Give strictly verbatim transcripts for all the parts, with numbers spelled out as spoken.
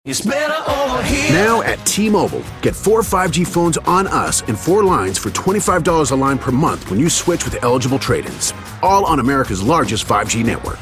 It's better over here. Now at T-Mobile, get four five G phones on us and four lines for twenty-five dollars a line per month when you switch with eligible trade-ins. All on America's largest five G network.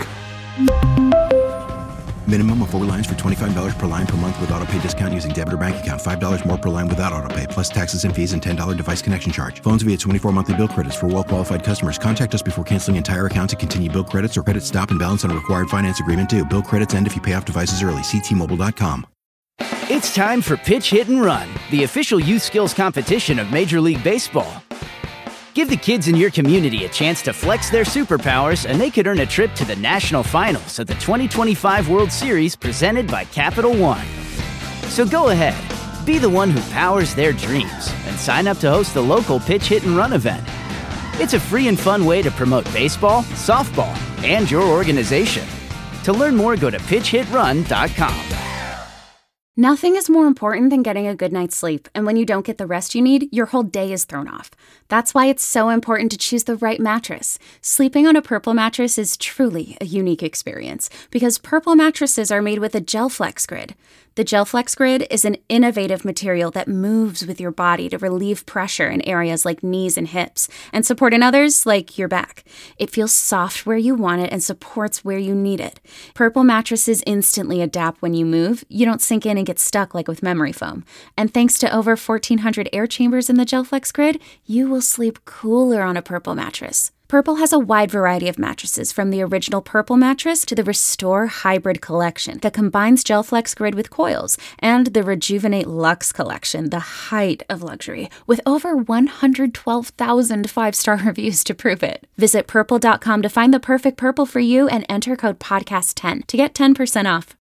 Minimum of four lines for twenty-five dollars per line per month with autopay discount using debit or bank account. five dollars more per line without autopay, plus taxes and fees and ten dollars device connection charge. Phones via twenty-four monthly bill credits for well-qualified customers. Contact us before canceling entire account to continue bill credits or credit stop and balance on a required finance agreement due. Bill credits end if you pay off devices early. See T Mobile dot com. It's time for Pitch, Hit, and Run, the official youth skills competition of Major League Baseball. Give the kids in your community a chance to flex their superpowers, and they could earn a trip to the national finals of the twenty twenty-five World Series presented by Capital One. So go ahead, be the one who powers their dreams, and sign up to host the local Pitch, Hit, and Run event. It's a free and fun way to promote baseball, softball, and your organization. To learn more, go to pitch hit run dot com. Nothing is more important than getting a good night's sleep, and when you don't get the rest you need, your whole day is thrown off. That's why it's so important to choose the right mattress. Sleeping on a Purple mattress is truly a unique experience, because Purple mattresses are made with a GelFlex Grid. The GelFlex Grid is an innovative material that moves with your body to relieve pressure in areas like knees and hips, and support in others like your back. It feels soft where you want it and supports where you need it. Purple mattresses instantly adapt when you move. You don't sink in and get stuck like with memory foam. And thanks to over fourteen hundred air chambers in the GelFlex Grid, you will sleep cooler on a Purple mattress. Purple has a wide variety of mattresses, from the original Purple mattress to the Restore Hybrid collection that combines GelFlex Grid with coils, and the Rejuvenate Luxe collection, the height of luxury, with over one hundred twelve thousand five-star reviews to prove it. Visit purple dot com to find the perfect Purple for you and enter code podcast ten to get ten percent off.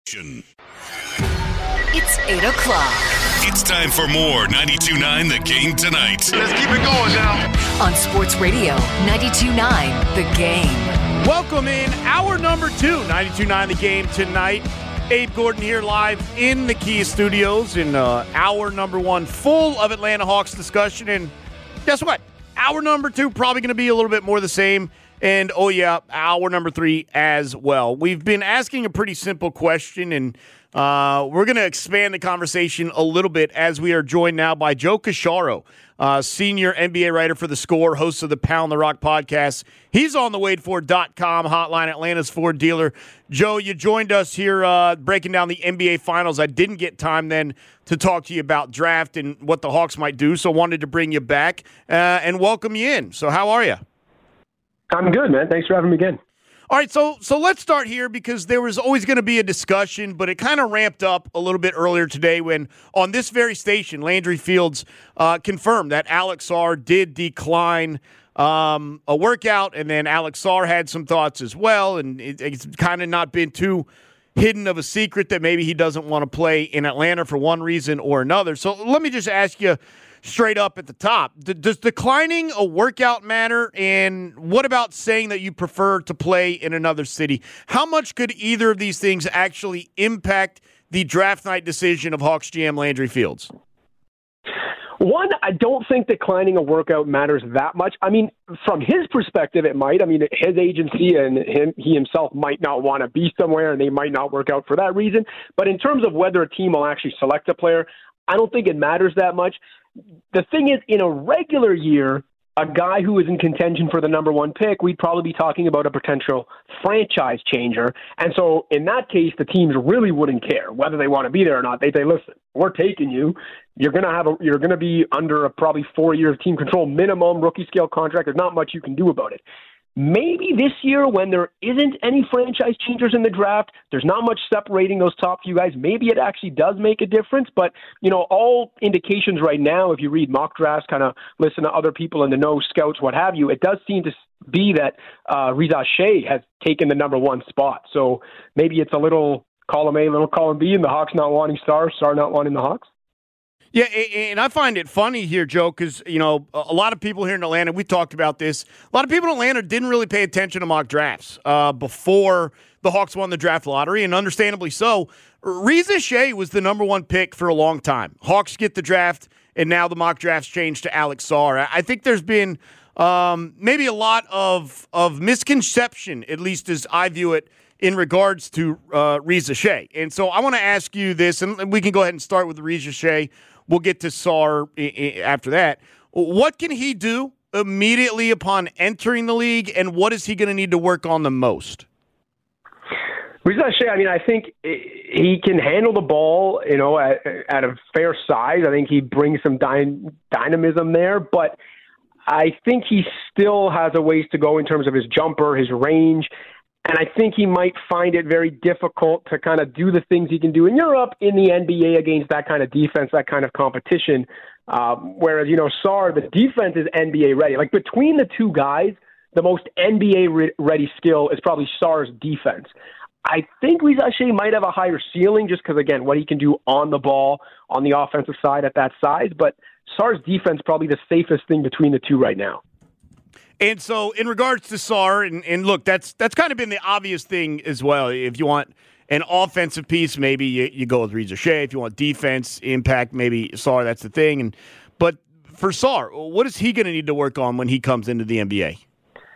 It's eight o'clock. It's time for more ninety-two point nine The Game tonight. Let's keep it going now. On Sports Radio, ninety-two point nine The Game. Welcome in hour number two, ninety-two point nine The Game tonight. Abe Gordon here live in the Kia Studios in uh, hour number one, full of Atlanta Hawks discussion. And guess what? Hour number two probably going to be a little bit more the same. And, oh, yeah, hour number three as well. We've been asking a pretty simple question, and uh, we're going to expand the conversation a little bit as we are joined now by Joe Casciaro, uh, senior N B A writer for The Score, host of the Pound the Rock podcast. He's on the wade ford dot com hotline, Atlanta's Ford dealer. Joe, you joined us here uh, breaking down the N B A Finals. I didn't get time then to talk to you about draft and what the Hawks might do, so wanted to bring you back uh, and welcome you in. So how are you? I'm good, man. Thanks for having me again. All right, so so let's start here because there was always going to be a discussion, but it kind of ramped up a little bit earlier today when on this very station, Landry Fields uh, confirmed that Alex Sarr did decline um, a workout, and then Alex Sarr had some thoughts as well, and it, it's kind of not been too hidden of a secret that maybe he doesn't want to play in Atlanta for one reason or another. So let me just ask you straight up at the top. D- does declining a workout matter? And what about saying that you prefer to play in another city? How much could either of these things actually impact the draft night decision of Hawks G M Landry Fields? One, I don't think declining a workout matters that much. I mean, from his perspective, it might. I mean, his agency and him, he himself might not want to be somewhere, and they might not work out for that reason. But in terms of whether a team will actually select a player, I don't think it matters that much. The thing is, in a regular year, a guy who is in contention for the number one pick, we'd probably be talking about a potential franchise changer. And so in that case, the teams really wouldn't care whether they want to be there or not. They say, listen, we're taking you. You're going to have a, you're going to be under a probably four year team control minimum rookie scale contract. There's not much you can do about it. Maybe this year, when there isn't any franchise changers in the draft, there's not much separating those top few guys. Maybe it actually does make a difference. But, you know, all indications right now, if you read mock drafts, kind of listen to other people in the know, scouts, what have you, it does seem to be that uh, Reza Shea has taken the number one spot. So maybe it's a little column A, little column B, and the Hawks not wanting Sarr, Sarr not wanting the Hawks. Yeah, and I find it funny here, Joe, because, you know, a lot of people here in Atlanta, we talked about this, a lot of people in Atlanta didn't really pay attention to mock drafts uh, before the Hawks won the draft lottery, and understandably so. Reza Shea was the number one pick for a long time. Hawks get the draft, and now the mock drafts changed to Alex Sarr. I think there's been um, maybe a lot of, of misconception, at least as I view it, in regards to uh, Reza Shea. And so I want to ask you this, and we can go ahead and start with Reza Shea. We'll get to Sarr I- I- after that. What can he do immediately upon entering the league, and what is he going to need to work on the most? Reza Shea, I mean, I think he can handle the ball, you know, at, at a fair size. I think he brings some dy- dynamism there, but I think he still has a ways to go in terms of his jumper, his range, and I think he might find it very difficult to kind of do the things he can do in Europe in the N B A against that kind of defense, that kind of competition. Um, whereas, you know, Sarr, the defense is N B A ready. Like, between the two guys, the most N B A re- ready skill is probably Sarr's defense. I think Reza Shea might have a higher ceiling just because, again, what he can do on the ball, on the offensive side at that size. But Sarr's defense probably the safest thing between the two right now. And so in regards to Sarr, and, and look, that's that's kind of been the obvious thing as well. If you want an offensive piece, maybe you, you go with Reza Shea. If you want defense, impact, maybe Sarr, that's the thing. And But for Sarr, what is he going to need to work on when he comes into the N B A?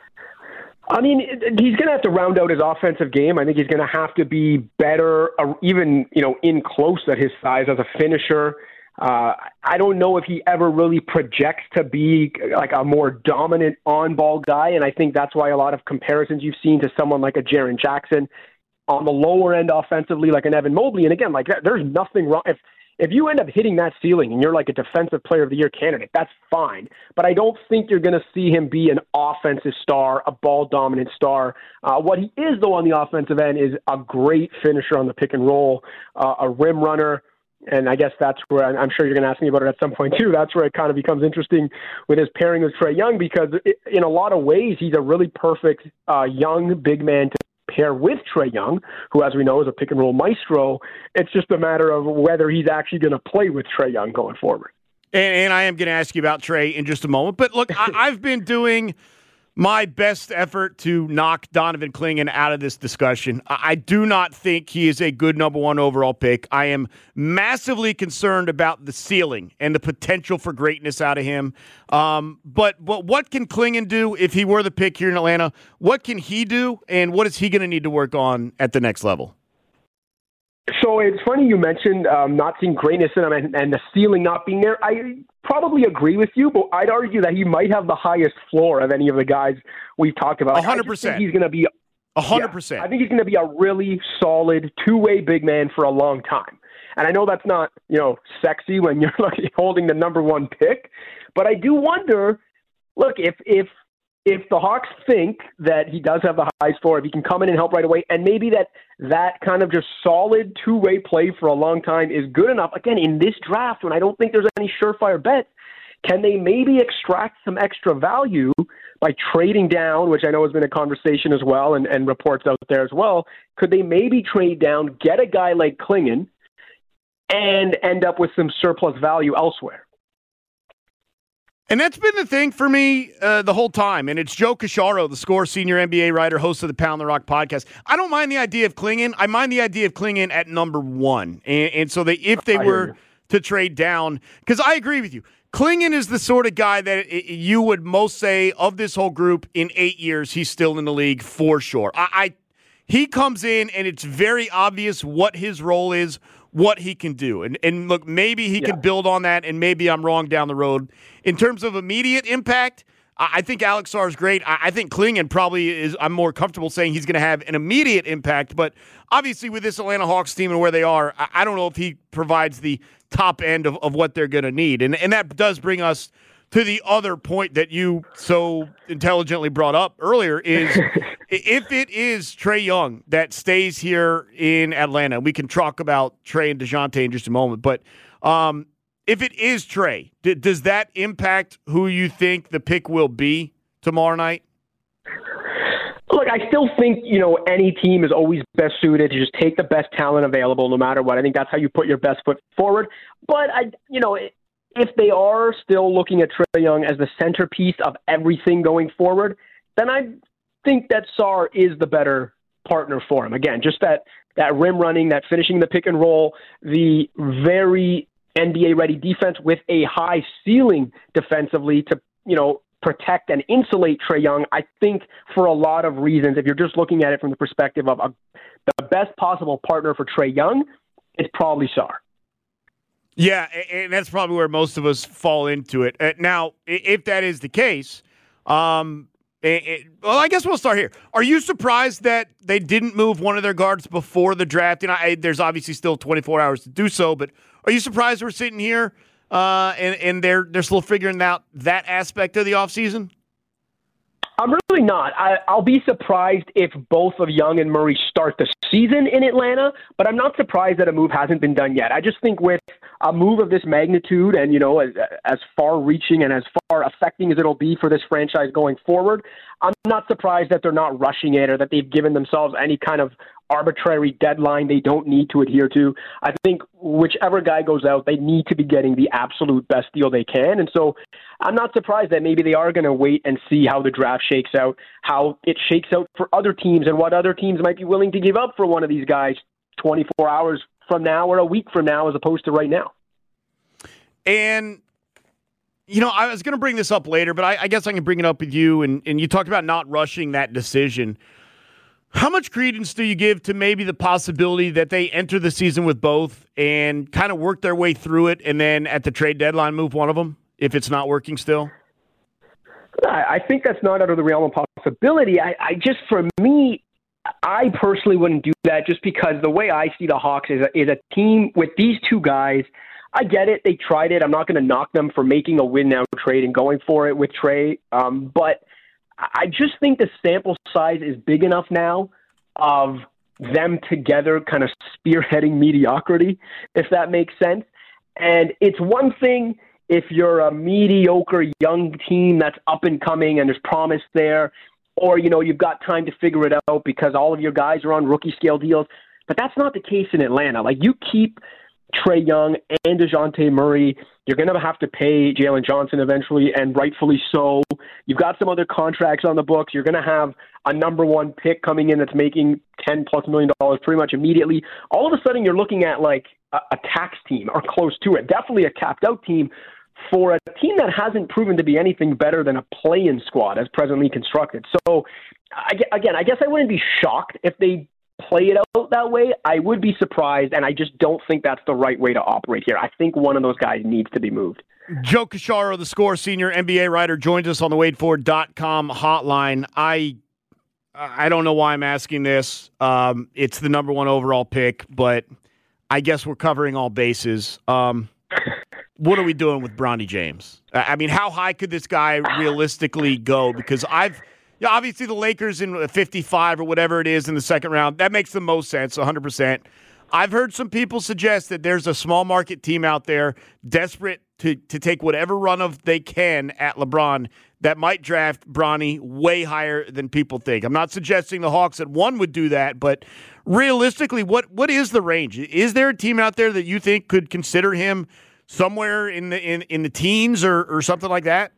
I mean, he's going to have to round out his offensive game. I think he's going to have to be better, uh, even, you know, in close at his size as a finisher. Uh, I don't know if he ever really projects to be like a more dominant on-ball guy, and I think that's why a lot of comparisons you've seen to someone like a Jaren Jackson on the lower end offensively, like an Evan Mobley. And again, like there's nothing wrong. If If you end up hitting that ceiling and you're like a defensive player of the year candidate, that's fine. But I don't think you're going to see him be an offensive star, a ball dominant star. Uh, what he is, though, on the offensive end is a great finisher on the pick and roll, uh, a rim runner. And I guess that's where I'm sure you're going to ask me about it at some point, too. That's where it kind of becomes interesting with his pairing with Trae Young, because it, in a lot of ways, he's a really perfect uh, young big man to pair with Trae Young, who, as we know, is a pick and roll maestro. It's just a matter of whether he's actually going to play with Trae Young going forward. And, and I am going to ask you about Trae in just a moment. But look, I, I've been doing my best effort to knock Donovan Clingan out of this discussion. I, I do not think he is a good number one overall pick. I am massively concerned about the ceiling and the potential for greatness out of him. Um, but, but what can Clingan do if he were the pick here in Atlanta? What can he do, and what is he going to need to work on at the next level? So it's funny you mentioned um, not seeing greatness in him and, and the ceiling not being there. I probably agree with you, but I'd argue that he might have the highest floor of any of the guys we've talked about. one hundred percent. I think he's going to be one hundred percent. Yeah, I think he's going to be a really solid two-way big man for a long time. And I know that's not, you know, sexy when you're like holding the number one pick, but I do wonder, look, if if if the Hawks think that he does have the highest floor, if he can come in and help right away, and maybe that that kind of just solid two-way play for a long time is good enough, again, in this draft, when I don't think there's any surefire bets, can they maybe extract some extra value by trading down, which I know has been a conversation as well, and, and reports out there as well? Could they maybe trade down, get a guy like Clingan, and end up with some surplus value elsewhere? And that's been the thing for me uh, the whole time. And it's Joe Cacharo, the Score senior N B A writer, host of the Pound the Rock podcast. I don't mind the idea of Clingan. I mind the idea of Clingan at number one. And, and so they, if they were to trade down, because I agree with you, Clingan is the sort of guy that it, you would most say of this whole group in eight years, he's still in the league for sure. I, I he comes in and it's very obvious what his role is, what he can do. And and look, maybe he yeah. can build on that, and maybe I'm wrong down the road. In terms of immediate impact, I think Alex Sarr is great. I think Clingan probably is, I'm more comfortable saying he's going to have an immediate impact. But obviously with this Atlanta Hawks team and where they are, I don't know if he provides the top end of, of what they're going to need. And, and that does bring us to the other point that you so intelligently brought up earlier is if it is Trae Young that stays here in Atlanta, we can talk about Trae and DeJounte in just a moment, but um, if it is Trae, d- does that impact who you think the pick will be tomorrow night? Look, I still think, you know, any team is always best suited to just take the best talent available no matter what. I think that's how you put your best foot forward. But, I, you know, it, if they are still looking at Trae Young as the centerpiece of everything going forward, then I think that Sarr is the better partner for him. Again, just that, that rim running, that finishing the pick and roll, the very N B A-ready defense with a high ceiling defensively to, you know, protect and insulate Trae Young, I think for a lot of reasons, if you're just looking at it from the perspective of a, the best possible partner for Trae Young, it's probably Sarr. Yeah, and that's probably where most of us fall into it. Now, if that is the case, um, it, it, well, I guess we'll start here. Are you surprised that they didn't move one of their guards before the draft? And I, there's obviously still twenty-four hours to do so, but are you surprised we're sitting here uh, and, and they're they're still figuring out that aspect of the offseason? I'm really not. I, I'll be surprised if both of Young and Murray start the season in Atlanta, but I'm not surprised that a move hasn't been done yet. I just think with a move of this magnitude and, you know, as, as far-reaching and as far affecting as it'll be for this franchise going forward, I'm not surprised that they're not rushing it or that they've given themselves any kind of arbitrary deadline they don't need to adhere to. I think whichever guy goes out, they need to be getting the absolute best deal they can. And so I'm not surprised that maybe they are going to wait and see how the draft shakes out, how it shakes out for other teams and what other teams might be willing to give up for one of these guys twenty-four hours from now or a week from now as opposed to right now. And, you know, I was going to bring this up later, but I, I guess I can bring it up with you. And, and you talked about not rushing that decision. How much credence do you give to maybe the possibility that they enter the season with both and kind of work their way through it and then at the trade deadline move one of them if it's not working still? I think that's not out of the realm of possibility. I, I just, for me, I personally wouldn't do that just because the way I see the Hawks is a, is a team with these two guys. I get it. They tried it. I'm not going to knock them for making a win now trade and going for it with Trae. Um, but I just think the sample size is big enough now of them together kind of spearheading mediocrity, if that makes sense. And it's one thing if you're a mediocre young team that's up and coming and there's promise there, or, you know, you've got time to figure it out because all of your guys are on rookie scale deals. But that's not the case in Atlanta. Like, you keep Trae Young and DeJounte Murray, you're going to have to pay Jalen Johnson eventually, and rightfully so. You've got some other contracts on the books. You're going to have a number one pick coming in that's making ten plus million dollars pretty much immediately. All of a sudden, you're looking at like a, a tax team or close to it. Definitely a capped out team for a team that hasn't proven to be anything better than a play-in squad as presently constructed. So, I, again, I guess I wouldn't be shocked if they play it out that way. I would be surprised, and I just don't think that's the right way to operate here. I think one of those guys needs to be moved. Joe Casharo, the Score senior N B A writer, joins us on the Wade Ford dot com hotline. I I don't know why I'm asking this. Um, it's the number one overall pick, but I guess we're covering all bases. Um, what are we doing with Bronny James? I mean, how high could this guy realistically go? Because I've Yeah, obviously the Lakers in fifty-five or whatever it is in the second round, that makes the most sense, one hundred percent. I've heard some people suggest that there's a small market team out there desperate to, to take whatever run of they can at LeBron that might draft Bronny way higher than people think. I'm not suggesting the Hawks at one would do that, but realistically, what what is the range? Is there a team out there that you think could consider him somewhere in the in, in the teens or, or something like that?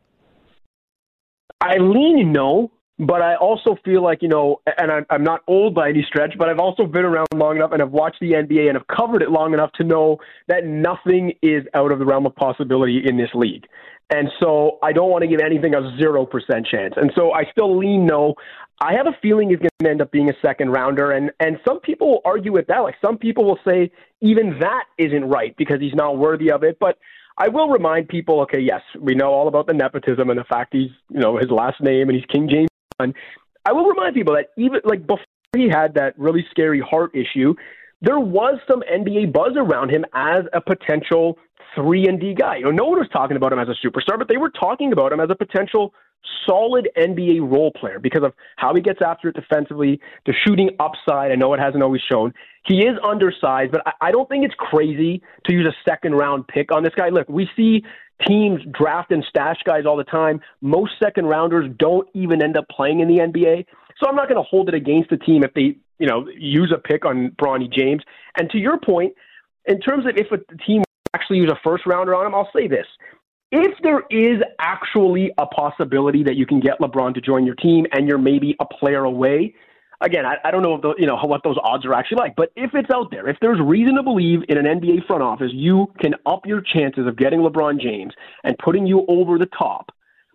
I lean no. But I also feel like, you know, and I'm not old by any stretch, but I've also been around long enough and I've watched the N B A and have covered it long enough to know that nothing is out of the realm of possibility in this league. And so I don't want to give anything a zero percent chance. And so I still lean no. I have a feeling he's going to end up being a second rounder. And, and some people will argue with that. Like, some people will say even that isn't right because he's not worthy of it. But I will remind people, okay, yes, we know all about the nepotism and the fact he's, you know, his last name and he's King James. I will remind people that even like before he had that really scary heart issue, there was some N B A buzz around him as a potential three and D guy. You know, no one was talking about him as a superstar, but they were talking about him as a potential solid N B A role player because of how he gets after it defensively, the shooting upside. I know it hasn't always shown. He is undersized, but I, I don't think it's crazy to use a second round pick on this guy. Look, we see teams draft and stash guys all the time. Most second rounders don't even end up playing in the N B A. So I'm not going to hold it against the team if they, you know, use a pick on Bronny James. And to your point, in terms of if a team actually use a first rounder on him, I'll say this. If there is actually a possibility that you can get LeBron to join your team and you're maybe a player away, again, I, I don't know if the, you know what those odds are actually like, but if it's out there, if there's reason to believe in an N B A front office, you can up your chances of getting LeBron James and putting you over the top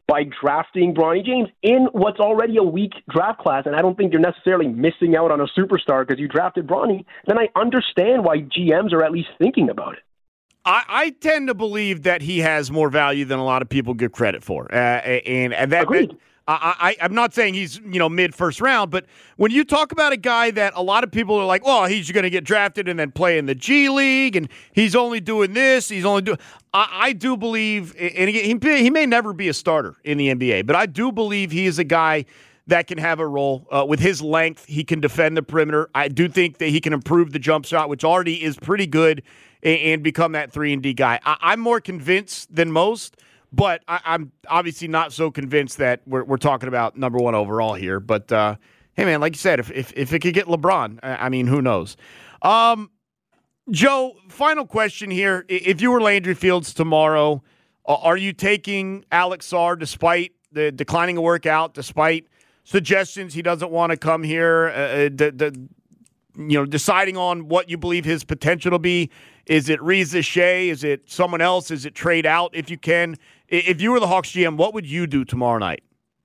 by drafting Bronny James in what's already a weak draft class, and I don't think you're necessarily missing out on a superstar because you drafted Bronny, then I understand why G Ms are at least thinking about it. I, I tend to believe that he has more value than a lot of people give credit for. Uh, and, and that, Agreed. that I, I, I'm not saying he's, you know, mid-first round, but when you talk about a guy that a lot of people are like, well, he's going to get drafted and then play in the G League, and he's only doing this, he's only doing – I do believe – and he, he may never be a starter in the N B A, but I do believe he is a guy that can have a role. Uh, with his length, he can defend the perimeter. I do think that he can improve the jump shot, which already is pretty good, and, and become that three and D guy. I, I'm more convinced than most. But I, I'm obviously not so convinced that we're we're talking about number one overall here. But, uh, hey, man, like you said, if, if if it could get LeBron, I mean, who knows? Um, Joe, final question here. If you were Landry Fields tomorrow, are you taking Alex Sarr despite the declining a workout, despite suggestions he doesn't want to come here, uh, the, the, you know, deciding on what you believe his potential to be? Is it Reza Shea? Is it someone else? Is it trade out if you can? If you were the Hawks G M, what would you do tomorrow night?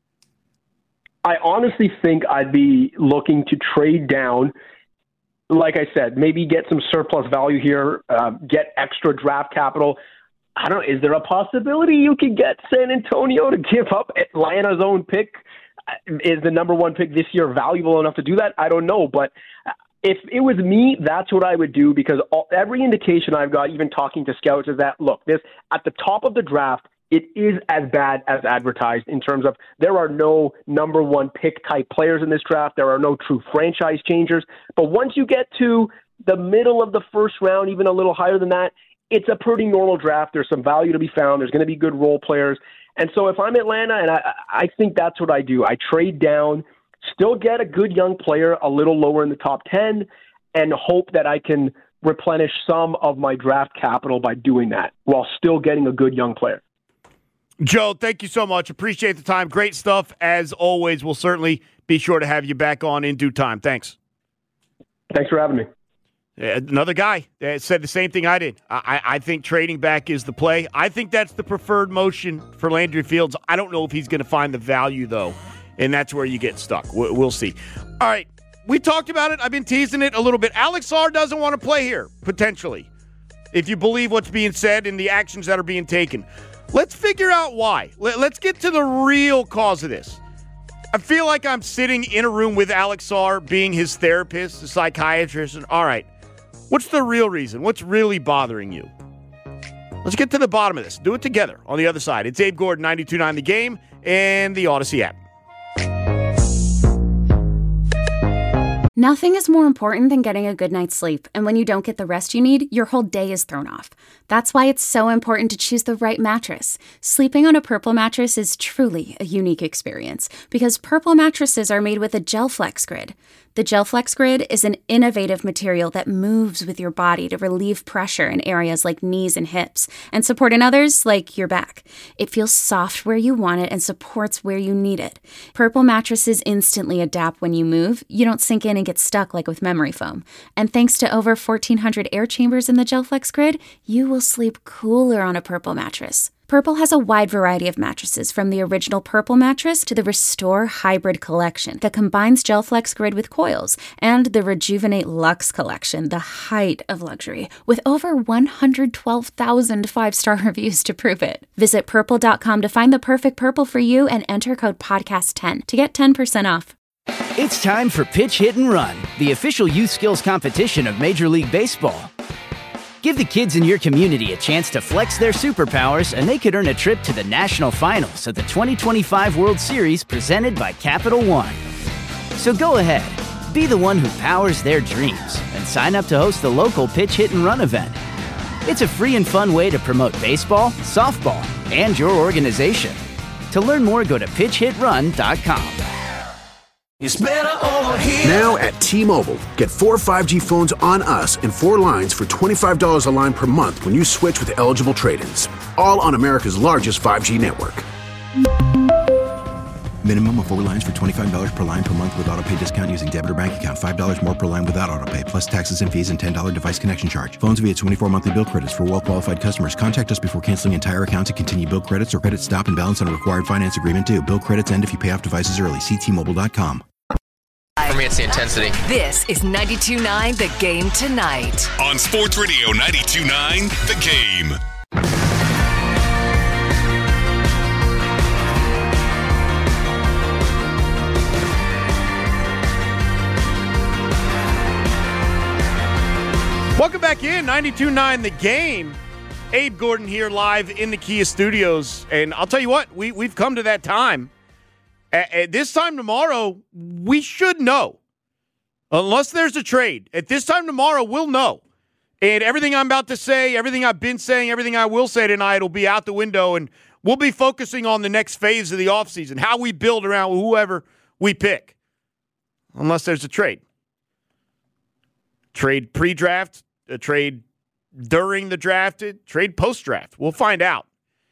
I honestly think I'd be looking to trade down. Like I said, maybe get some surplus value here, uh, get extra draft capital. I don't know. Is there a possibility you could get San Antonio to give up Atlanta's own pick? Is the number one pick this year valuable enough to do that? I don't know. But if it was me, that's what I would do, because all, every indication I've got, even talking to scouts, is that, look, this at the top of the draft, it is as bad as advertised in terms of there are no number one pick type players in this draft. There are no true franchise changers. But once you get to the middle of the first round, even a little higher than that, it's a pretty normal draft. There's some value to be found. There's going to be good role players. And so if I'm Atlanta, and I, I think that's what I do, I trade down, still get a good young player a little lower in the top ten, and hope that I can replenish some of my draft capital by doing that while still getting a good young player. Joe, thank you so much. Appreciate the time. Great stuff. As always, we'll certainly be sure to have you back on in due time. Thanks. Thanks for having me. Another guy that said the same thing I did. I, I think trading back is the play. I think that's the preferred motion for Landry Fields. I don't know if he's going to find the value, though, and that's where you get stuck. We'll see. All right, we talked about it. I've been teasing it a little bit. Alex Sarr doesn't want to play here, potentially, if you believe what's being said and the actions that are being taken. Let's figure out why. Let's get to the real cause of this. I feel like I'm sitting in a room with Alex Sarr, being his therapist, the psychiatrist, and all right, what's the real reason? What's really bothering you? Let's get to the bottom of this. Do it together on the other side. It's Abe Gordon, ninety-two point nine The Game, and the Odyssey app. Nothing is more important than getting a good night's sleep, and when you don't get the rest you need, your whole day is thrown off. That's why it's so important to choose the right mattress. Sleeping on a Purple mattress is truly a unique experience, because Purple mattresses are made with a GelFlex Grid. The GelFlex Grid is an innovative material that moves with your body to relieve pressure in areas like knees and hips, and support in others like your back. It feels soft where you want it and supports where you need it. Purple mattresses instantly adapt when you move. You don't sink in and get stuck like with memory foam. And thanks to over fourteen hundred air chambers in the GelFlex Grid, you will sleep cooler on a Purple mattress. Purple has a wide variety of mattresses, from the original Purple mattress to the Restore Hybrid collection that combines GelFlex Grid with coils, and the Rejuvenate Luxe collection, the height of luxury, with over one hundred twelve thousand five-star reviews to prove it. Visit purple dot com to find the perfect Purple for you and enter code podcast ten to get ten percent off. It's time for Pitch Hit and Run, the official youth skills competition of Major League Baseball. Give the kids in your community a chance to flex their superpowers, and they could earn a trip to the national finals of the twenty twenty-five World Series presented by Capital One. So go ahead, be the one who powers their dreams, and sign up to host the local Pitch Hit and Run event. It's a free and fun way to promote baseball, softball, and your organization. To learn more, go to pitch hit run dot com. It's better over here. Now at T-Mobile, get four five G phones on us and four lines for twenty-five dollars a line per month when you switch with eligible trade-ins. All on America's largest five G network. Minimum of four lines for twenty-five dollars per line per month with auto pay discount using debit or bank account. five dollars more per line without auto pay, plus taxes and fees and ten dollars device connection charge. Phones via twenty-four monthly bill credits for well-qualified customers. Contact us before canceling entire account to continue bill credits or credit stop and balance on a required finance agreement due. Bill credits end if you pay off devices early. See T Mobile dot com. For me, it's the intensity. This is ninety-two point nine The Game tonight. On Sports Radio ninety-two point nine The Game. Welcome back in, ninety-two point nine The Game. Abe Gordon here live in the Kia Studios. And I'll tell you what, we, we've come to that time. At, at this time tomorrow, we should know. Unless there's a trade. At this time tomorrow, we'll know. And everything I'm about to say, everything I've been saying, everything I will say tonight will be out the window. And we'll be focusing on the next phase of the offseason, how we build around whoever we pick. Unless there's a trade. Trade pre-draft, a trade during the draft, a trade post-draft. We'll find out.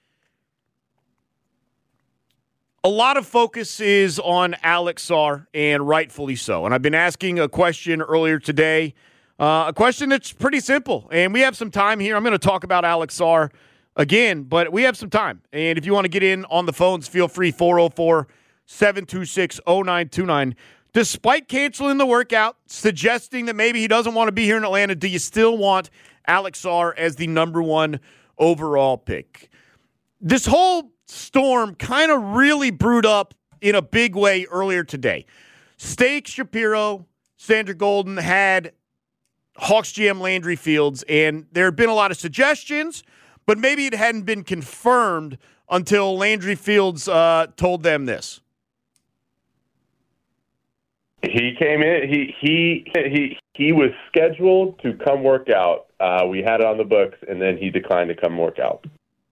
A lot of focus is on Alex Sarr, and rightfully so. And I've been asking a question earlier today, uh, a question that's pretty simple. And we have some time here. I'm going to talk about Alex Sarr again, but we have some time. And if you want to get in on the phones, feel free, four oh four, seven two six, oh nine two nine. Despite canceling the workout, suggesting that maybe he doesn't want to be here in Atlanta, do you still want Alex Sarr as the number one overall pick? This whole storm kind of really brewed up in a big way earlier today. Steak Shapiro, Sandra Golden had Hawks G M Landry Fields, and there had been a lot of suggestions, but maybe it hadn't been confirmed until Landry Fields uh, told them this. He came in. He he he he was scheduled to come work out. Uh, we had it on the books, and then he declined to come work out.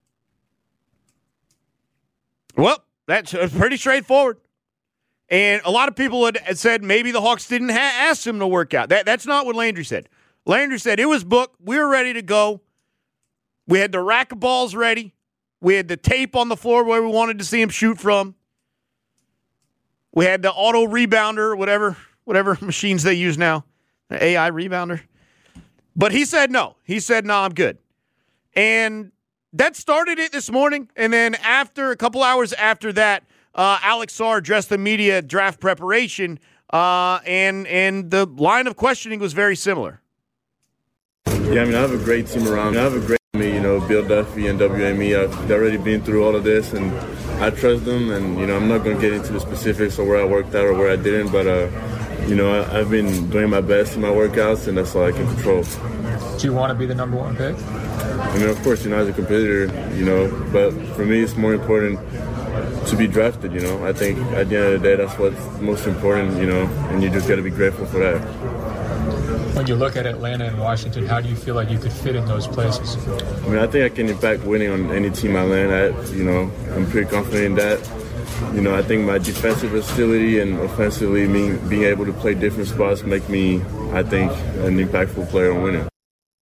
Well, that's pretty straightforward. And a lot of people had said maybe the Hawks didn't ha- ask him to work out. That that's not what Landry said. Landry said it was booked. We were ready to go. We had the rack of balls ready. We had the tape on the floor where we wanted to see him shoot from. We had the auto rebounder, whatever whatever machines they use now, the A I rebounder. But he said no. He said, no, I'm good. And that started it this morning. And then after, a couple hours after that, uh, Alex Sarr addressed the media draft preparation, uh, and, and the line of questioning was very similar. Yeah, I mean, I have a great team around me. I have a great team, you know, Bill Duffy and W M E. I've already been through all of this, and I trust them, and, you know, I'm not going to get into the specifics of where I worked out or where I didn't, but, uh, you know, I, I've been doing my best in my workouts, and that's all I can control. Do you want to be the number one pick? I mean, of course, you know, as a competitor, you know, but for me, it's more important to be drafted, you know. I think at the end of the day, that's what's most important, you know, and you just got to be grateful for that. When you look at Atlanta and Washington, how do you feel like you could fit in those places? I mean, I think I can impact winning on any team I land at. You know, I'm pretty confident in that. You know, I think my defensive versatility and offensively me being able to play different spots make me, I think, an impactful player on winning.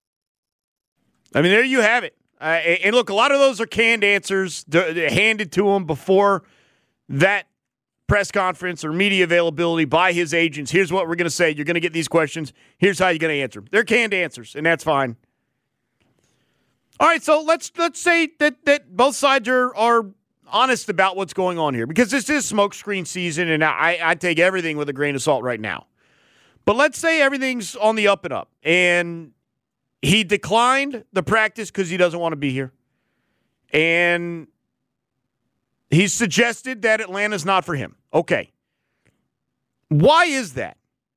I mean, there you have it. Uh, and look, a lot of those are canned answers handed to him before that press conference or media availability by his agents. Here's what we're going to say. You're going to get these questions. Here's how you're going to answer them. They're canned answers, and that's fine. All right, so let's let's say that that both sides are are honest about what's going on here, because this is smokescreen season, and I, I take everything with a grain of salt right now. But let's say everything's on the up and up, and he declined the practice because he doesn't want to be here. And he's suggested that Atlanta's not for him. Okay. Why is that?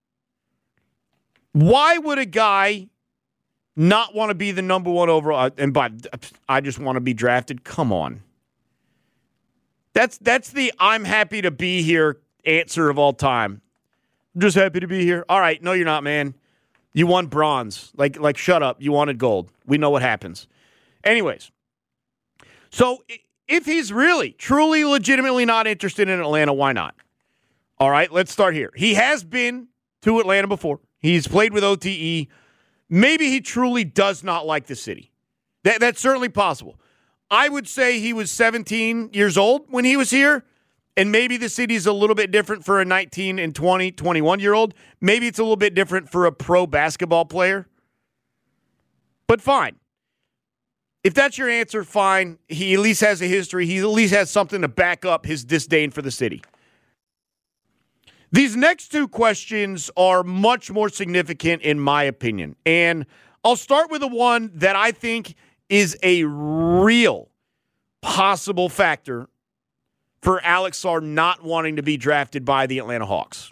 Why would a guy not want to be the number one overall? And by I just want to be drafted? Come on. That's that's the I'm happy to be here answer of all time. I'm just happy to be here. All right. No, you're not, man. You won bronze. Like, like, shut up. You wanted gold. We know what happens. Anyways, so if he's really, truly, legitimately not interested in Atlanta, why not? All right, let's start here. He has been to Atlanta before. He's played with O T E. Maybe he truly does not like the city. That, that's certainly possible. I would say he was seventeen years old when he was here, And maybe the city is a little bit different for a nineteen and twenty, twenty-one-year-old. Maybe it's a little bit different for a pro basketball player. But fine. If that's your answer, fine. He at least has a history. He at least has something to back up his disdain for the city. These next two questions are much more significant in my opinion. And I'll start with the one that I think is a real possible factor for Alex Sarr not wanting to be drafted by the Atlanta Hawks.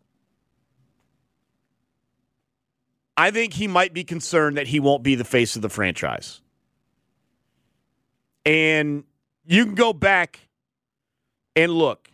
I think he might be concerned that he won't be the face of the franchise. And you can go back and look.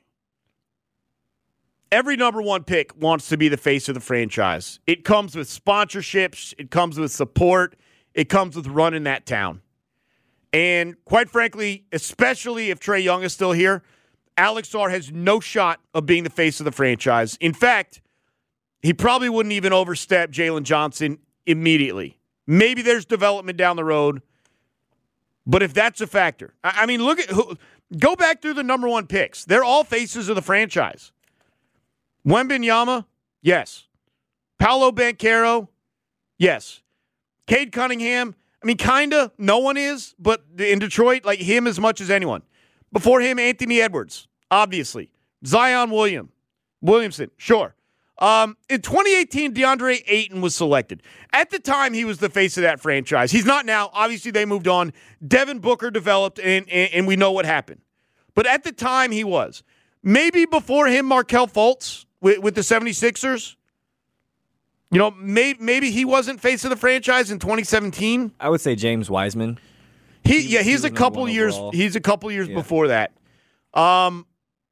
Every number one pick wants to be the face of the franchise. It comes with sponsorships. It comes with support. It comes with running that town. And quite frankly, especially if Trae Young is still here, Alex Sarr has no shot of being the face of the franchise. In fact, he probably wouldn't even overstep Jalen Johnson immediately. Maybe there's development down the road. But if that's a factor, I mean, look at who, go back through the number one picks. They're all faces of the franchise. Wembanyama, yes. Paolo Banchero, yes. Cade Cunningham, I mean, kind of. No one is, but in Detroit, like him as much as anyone. Before him, Anthony Edwards, obviously. Zion William, Williamson, sure. Um, in twenty eighteen, DeAndre Ayton was selected. At the time, he was the face of that franchise. He's not now. Obviously, they moved on. Devin Booker developed, and, and, and we know what happened. But at the time, he was. Maybe before him, Markelle Fultz with, with the seventy-sixers. You know, may, maybe he wasn't face of the franchise in twenty seventeen. I would say James Wiseman. He, he yeah, he's he a couple years. Overall. He's a couple years yeah. before that. Um.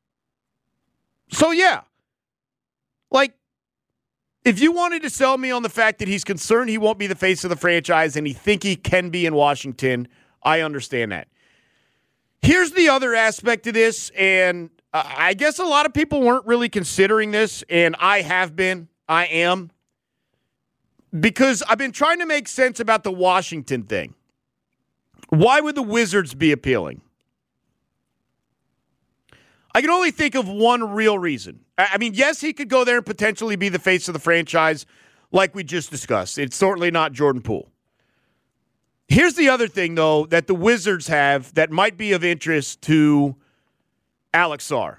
So yeah, like if you wanted to sell me on the fact that he's concerned he won't be the face of the franchise and he think he can be in Washington, I understand that. Here's the other aspect of this, and uh, I guess a lot of people weren't really considering this, and I have been. I am. Because I've been trying to make sense about the Washington thing. Why would the Wizards be appealing? I can only think of one real reason. I mean, yes, he could go there and potentially be the face of the franchise like we just discussed. It's certainly not Jordan Poole. Here's the other thing, though, that the Wizards have that might be of interest to Alex Sarr.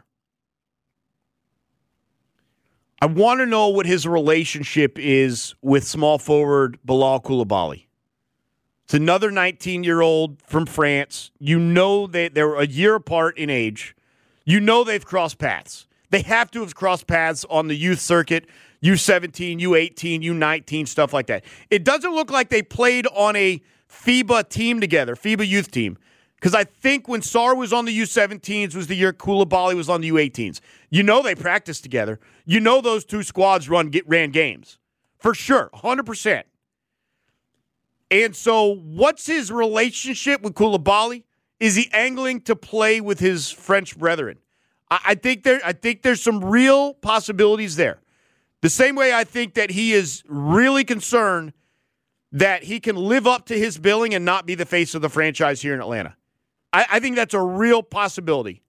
I want to know what his relationship is with small forward Bilal Coulibaly. It's another nineteen-year-old from France. You know that they're a year apart in age. You know they've crossed paths. They have to have crossed paths on the youth circuit, U seventeen, U eighteen, U nineteen, stuff like that. It doesn't look like they played on a FIBA team together, FIBA youth team. Because I think when Sarr was on the U seventeens was the year Coulibaly was on the U eighteens. You know they practiced together. You know those two squads run get, ran games. For sure, one hundred percent. And so what's his relationship with Coulibaly? Is he angling to play with his French brethren? I, I think there. I think there's some real possibilities there. The same way I think that he is really concerned that he can live up to his billing and not be the face of the franchise here in Atlanta. I, I think that's a real possibility.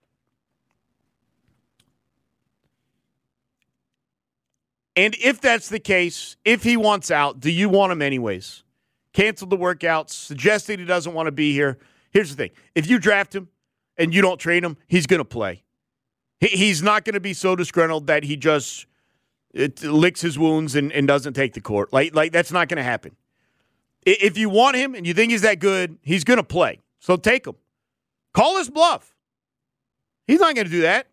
And if that's the case, if he wants out, do you want him anyways? Cancel the workouts, suggesting he doesn't want to be here. Here's the thing. If you draft him and you don't train him, he's going to play. He, he's not going to be so disgruntled that he just it, licks his wounds and, and doesn't take the court. Like, like that's not going to happen. If you want him and you think he's that good, he's going to play. So take him. Call his bluff. He's not going to do that.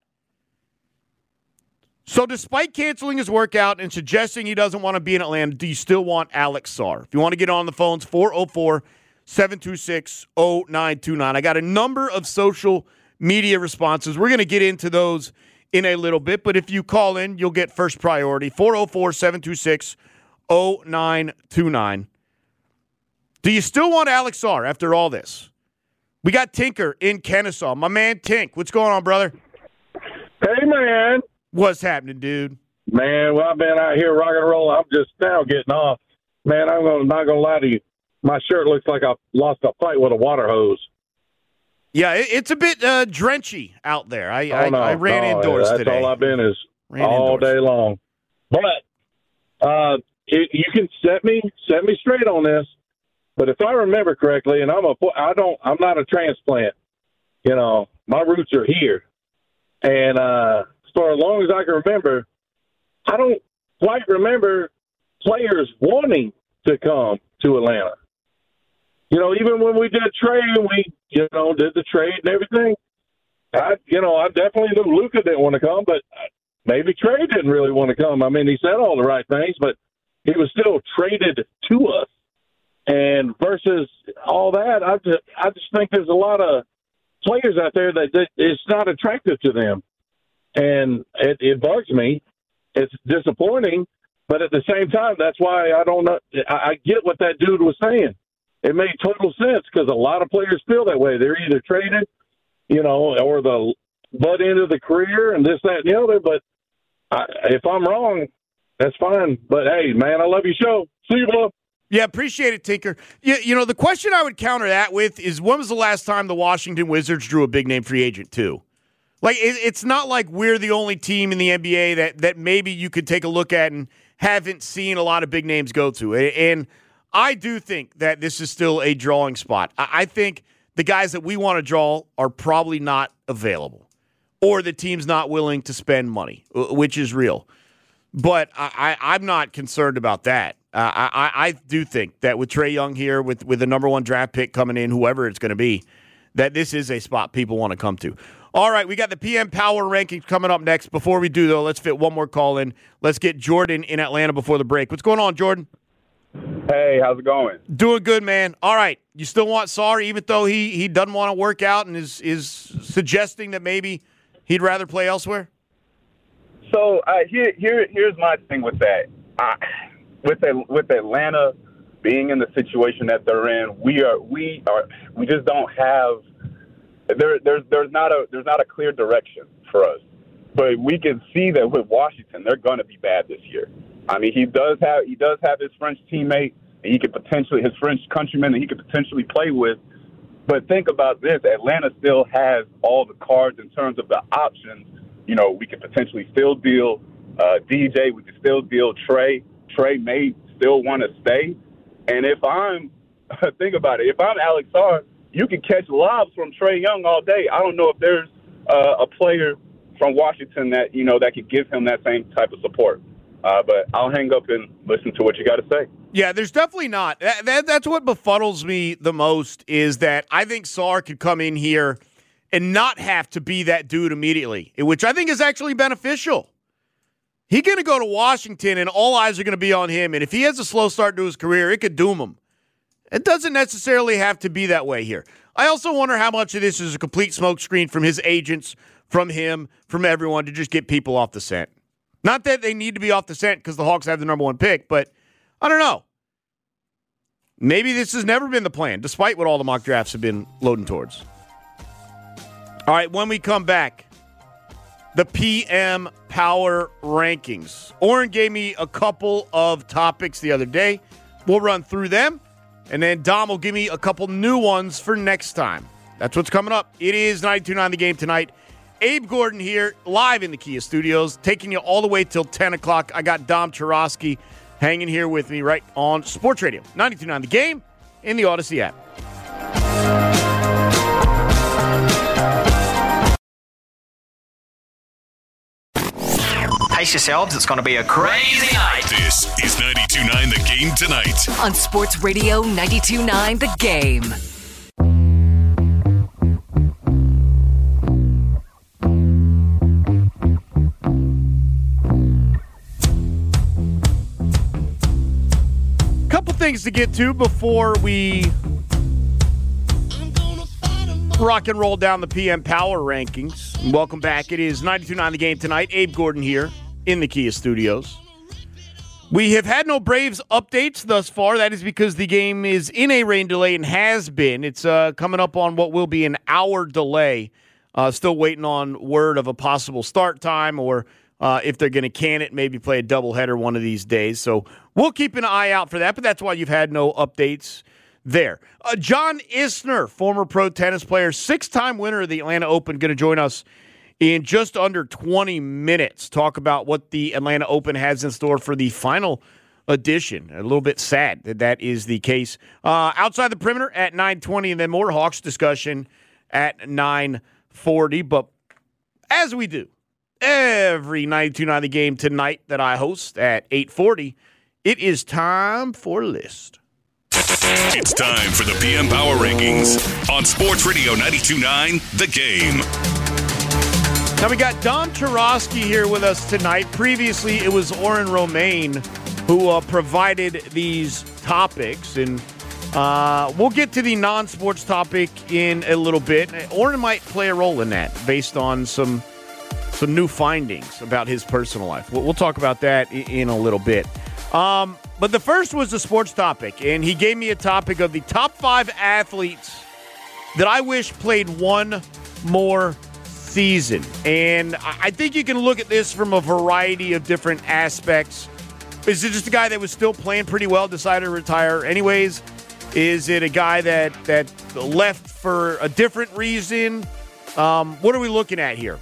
So despite canceling his workout and suggesting he doesn't want to be in Atlanta, do you still want Alex Sarr? If you want to get on the phones, four oh four, seven two six, oh nine two nine. I got a number of social media responses. We're going to get into those in a little bit, but if you call in, you'll get first priority. four oh four, seven two six, oh nine two nine. Do you still want Alex Sarr after all this? We got Tinker in Kennesaw. My man Tink, what's going on, brother? Hey, man. What's happening, dude? Man, well, I've been out here rock and roll. I'm just now getting off. Man, I'm gonna, not going to lie to you. My shirt looks like I lost a fight with a water hose. Yeah, it, it's a bit uh, drenchy out there. I oh, I, no, I ran no, indoors that's today. That's all I've been is ran all indoors. day long. But uh, it, you can set me set me straight on this. But if I remember correctly, and I'm a I don't I'm not a transplant. You know, my roots are here, and uh, for as long as I can remember, I don't quite remember players wanting to come to Atlanta. You know, even when we did trade, we, you know, did the trade and everything, I, you know, I definitely knew Luka didn't want to come, but maybe Trey didn't really want to come. I mean, he said all the right things, but he was still traded to us. And versus all that, I just, I just think there's a lot of players out there that, that it's not attractive to them. And it, it bugs me. It's disappointing, but at the same time, that's why I don't know. I, I get what that dude was saying. It made total sense because a lot of players feel that way. They're either traded, you know, or the butt end of the career and this, that, and the other. But I, if I'm wrong, that's fine. But, hey, man, I love your show. See you, bro. Yeah, appreciate it, Tinker. You, you know, the question I would counter that with is when was the last time the Washington Wizards drew a big-name free agent, too? Like, it, it's not like we're the only team in the N B A that, that maybe you could take a look at and haven't seen a lot of big names go to. And I do think that this is still a drawing spot. I think the guys that we want to draw are probably not available, or the team's not willing to spend money, which is real. But I, I, I'm not concerned about that. Uh, I, I do think that with Trae Young here, with, with the number one draft pick coming in, whoever it's going to be, that this is a spot people want to come to. All right, we got the P M Power Rankings coming up next. Before we do, though, let's fit one more call in. Let's get Jordan in Atlanta before the break. What's going on, Jordan? Hey, how's it going? Doing good, man. All right, you still want Sarr, even though he, he doesn't want to work out and is is suggesting that maybe he'd rather play elsewhere? So uh, here here here's my thing with that. Uh, with the, with Atlanta being in the situation that they're in, we are we are we just don't have there there's there's not a there's not a clear direction for us. But we can see that with Washington, they're going to be bad this year. I mean, he does have he does have his French teammate, and he could potentially his French countryman, and he could potentially play with. But think about this: Atlanta still has all the cards in terms of the options. You know, we could potentially still deal uh, D J. We could still deal Trey. Trey may still want to stay. And if I'm think about it, if I'm Alex Sarr, you can catch lobs from Trae Young all day. I don't know if there's uh, a player from Washington that you know that could give him that same type of support. Uh, but I'll hang up and listen to what you got to say. Yeah, there's definitely not. That, that, that's what befuddles me the most is that I think Sarr could come in here and not have to be that dude immediately, which I think is actually beneficial. He's going to go to Washington, and all eyes are going to be on him. And if he has a slow start to his career, it could doom him. It doesn't necessarily have to be that way here. I also wonder how much of this is a complete smokescreen from his agents, from him, from everyone to just get people off the scent. Not that they need to be off the scent because the Hawks have the number one pick, but I don't know. Maybe this has never been the plan, despite what all the mock drafts have been loading towards. All right, when we come back, the P M Power Rankings. Oren gave me a couple of topics the other day. We'll run through them, and then Dom will give me a couple new ones for next time. That's what's coming up. It is ninety-two point nine The Game tonight. Abe Gordon here, live in the Kia Studios, taking you all the way till ten o'clock. I got Dom Chorosky hanging here with me right on Sports Radio. ninety-two point nine The Game in the Odyssey app. Pace yourselves, it's going to be a crazy night. This is ninety-two point nine The Game tonight. On Sports Radio ninety-two point nine The Game. Couple things to get to before we rock and roll down the P M Power Rankings. Welcome back. It is ninety-two point nine The Game tonight. Abe Gordon here in the Kia Studios. We have had no Braves updates thus far. That is because the game is in a rain delay and has been. It's uh, coming up on what will be an hour delay. Uh, still waiting on word of a possible start time or uh, if they're going to can it, maybe play a doubleheader one of these days. So we'll keep an eye out for that, but that's why you've had no updates there. Uh, John Isner, former pro tennis player, six-time winner of the Atlanta Open, going to join us in just under twenty minutes. Talk about what the Atlanta Open has in store for the final edition. A little bit sad that that is the case. Uh, outside the perimeter at nine twenty, and then more Hawks discussion at nine forty. But as we do every ninety-two point nine The Game tonight that I host at eight forty, it is time for List. It's time for the P M Power Rankings on Sports Radio ninety-two point nine The Game. Now we got Dom Churosky here with us tonight. Previously, it was Oren Romaine who uh, provided these topics, and uh, we'll get to the non-sports topic in a little bit. Oren might play a role in that based on some some new findings about his personal life. We'll, we'll talk about that in, in a little bit. Um, but the first was the sports topic, and he gave me a topic of the top five athletes that I wish played one more season. And I think you can look at this from a variety of different aspects. Is it just a guy that was still playing pretty well, decided to retire anyways? Is it a guy that, that left for a different reason? Um, what are we looking at here?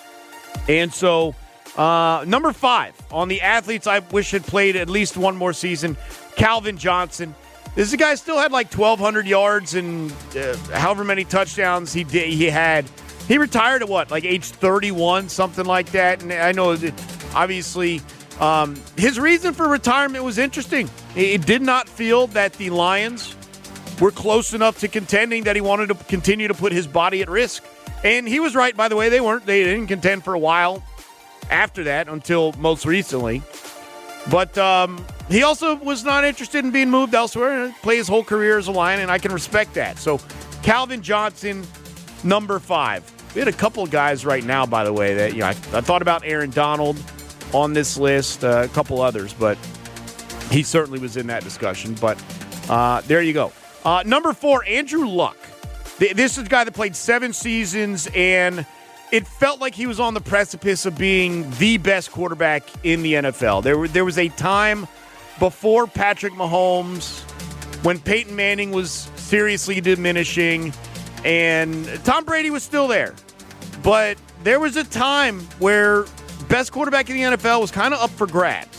And so, uh, number five on the athletes I wish had played at least one more season, Calvin Johnson. This is a guy who still had like twelve hundred yards and uh, however many touchdowns he did, he had. He retired at what, like age thirty-one, something like that. And I know that obviously um, his reason for retirement was interesting. He did not feel that the Lions were close enough to contending that he wanted to continue to put his body at risk. And he was right, by the way. They weren't. They didn't contend for a while after that until most recently. But um, he also was not interested in being moved elsewhere and play his whole career as a Lion, and I can respect that. So Calvin Johnson, number five. We had a couple of guys right now, by the way, that you know I, I thought about Aaron Donald on this list, uh, a couple others, but he certainly was in that discussion. But uh, there you go. Uh, number four, Andrew Luck. This is a guy that played seven seasons, and it felt like he was on the precipice of being the best quarterback in the N F L. There, were, there was a time before Patrick Mahomes when Peyton Manning was seriously diminishing, and Tom Brady was still there. But there was a time where best quarterback in the N F L was kind of up for grabs.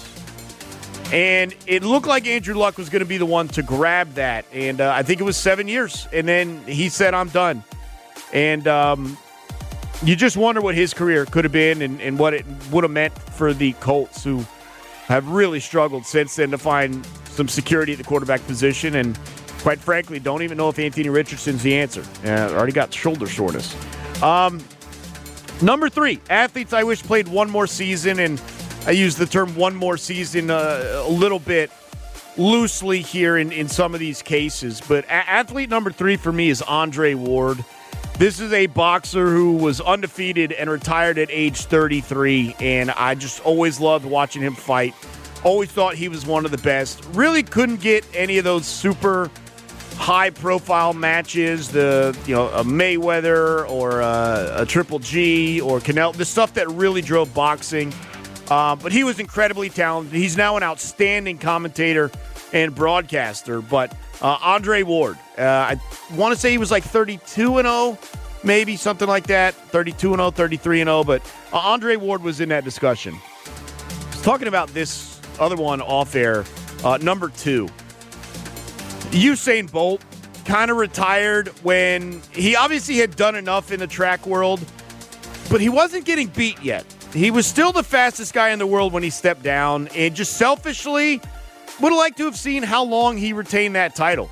And it looked like Andrew Luck was going to be the one to grab that. And uh, I think it was seven years. And then he said, I'm done. And um, you just wonder what his career could have been and, and what it would have meant for the Colts, who have really struggled since then to find some security at the quarterback position. And quite frankly, don't even know if Anthony Richardson's the answer. Uh, already got shoulder soreness. Um, number three, athletes I wish played one more season. And I use the term one more season uh, a little bit loosely here in, in some of these cases. But a- athlete number three for me is Andre Ward. This is a boxer who was undefeated and retired at age thirty-three. And I just always loved watching him fight. Always thought he was one of the best. Really couldn't get any of those super high-profile matches, the you know a Mayweather or a, a Triple G or Canelo, the stuff that really drove boxing. Uh, but he was incredibly talented. He's now an outstanding commentator and broadcaster. But uh, Andre Ward, uh, I want to say he was like thirty-two and oh, maybe something like that. thirty-two and oh, thirty-three and oh. But uh, Andre Ward was in that discussion. I was talking about this other one off air, uh, number two. Usain Bolt kind of retired when he obviously had done enough in the track world, but he wasn't getting beat yet. He was still the fastest guy in the world when he stepped down, and just selfishly would have liked to have seen how long he retained that title.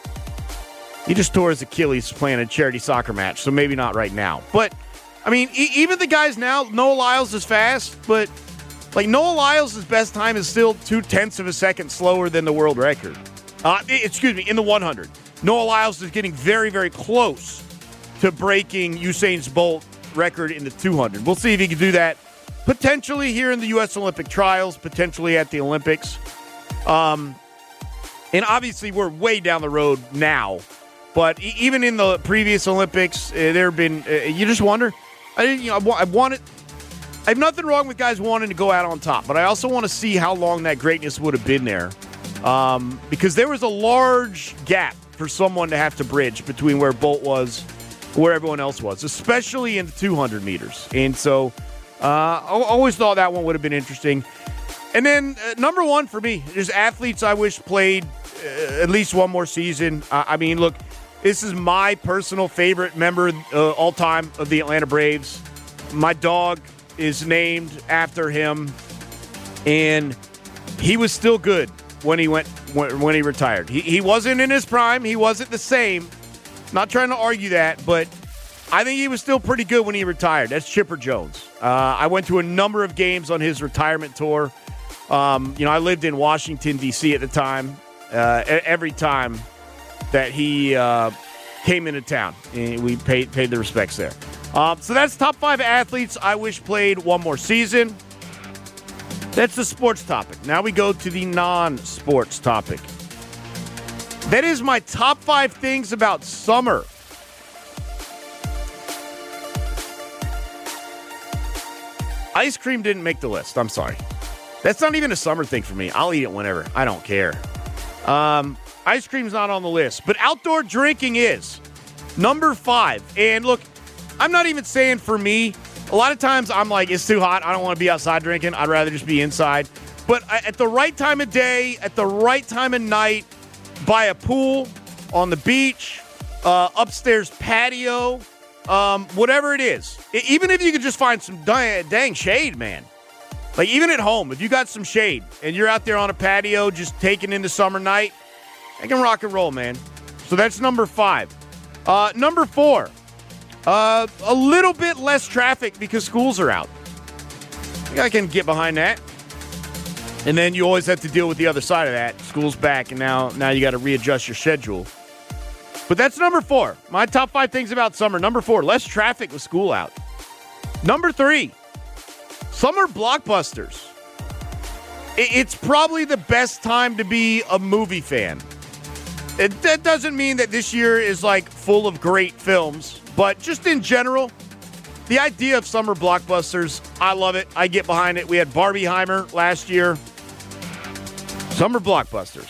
He just tore his Achilles playing a charity soccer match, so maybe not right now. But, I mean, e- even the guys now, Noah Lyles is fast, but, like, Noah Lyles' best time is still two-tenths of a second slower than the world record. Uh, excuse me, in the one hundred. Noah Lyles is getting very, very close to breaking Usain Bolt's record in the two hundred. We'll see if he can do that potentially here in the U S Olympic trials, potentially at the Olympics. Um, and obviously we're way down the road now. But e- even in the previous Olympics, uh, there have been, uh, you just wonder. I, you know, I, wa- I want it. I have nothing wrong with guys wanting to go out on top, but I also want to see how long that greatness would have been there. Um, because there was a large gap for someone to have to bridge between where Bolt was, where everyone else was, especially in the two hundred meters. And so uh, I always thought that one would have been interesting. And then uh, number one for me, there's athletes I wish played uh, at least one more season. Uh, I mean, look, this is my personal favorite member uh, all time of the Atlanta Braves. My dog is named after him, and he was still good when he went when, when he retired. He, he wasn't in his prime. He wasn't the same. Not trying to argue that, but I think he was still pretty good when he retired. That's Chipper Jones. Uh, I went to a number of games on his retirement tour. Um, you know, I lived in Washington, D C at the time. Uh, every time that he uh, came into town, we paid paid the respects there. Uh, so that's top five athletes I wish played one more season. That's the sports topic. Now we go to the non-sports topic. That is my top five things about summer. Ice cream didn't make the list. I'm sorry. That's not even a summer thing for me. I'll eat it whenever. I don't care. Um, ice cream's not on the list, but outdoor drinking is number five. And look, I'm not even saying for me. A lot of times I'm like, it's too hot. I don't want to be outside drinking. I'd rather just be inside. But at the right time of day, at the right time of night, by a pool, on the beach, uh, upstairs patio, um, whatever it is. Even if you could just find some dang, dang shade, man. Like, even at home, if you got some shade and you're out there on a patio just taking in the summer night, I can rock and roll, man. So that's number five. Uh, number four, uh, a little bit less traffic because schools are out. I think I can get behind that. And then you always have to deal with the other side of that. School's back, and now, now you got to readjust your schedule. But that's number four. My top five things about summer. Number four, less traffic with school out. Number three, summer blockbusters. It's probably the best time to be a movie fan. It, that doesn't mean that this year is like full of great films, but just in general, the idea of summer blockbusters, I love it. I get behind it. We had Barbieheimer last year. Summer blockbusters.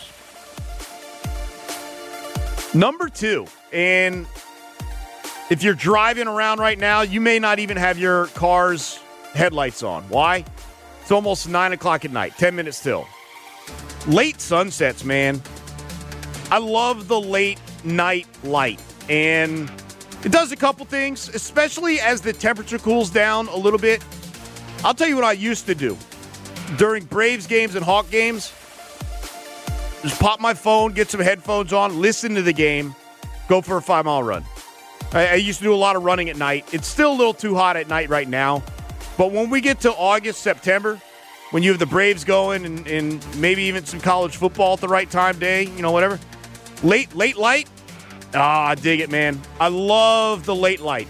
Number two, and if you're driving around right now, you may not even have your car's headlights on. Why? It's almost nine o'clock at night, ten minutes till. Late sunsets, man. I love the late night light, and it does a couple things, especially as the temperature cools down a little bit. I'll tell you what I used to do during Braves games and Hawk games. Just pop my phone, get some headphones on, listen to the game, go for a five-mile run. I, I used to do a lot of running at night. It's still a little too hot at night right now. But when we get to August, September, when you have the Braves going and, and maybe even some college football at the right time day, you know, whatever, late late light, ah, I dig it, man. I love the late light.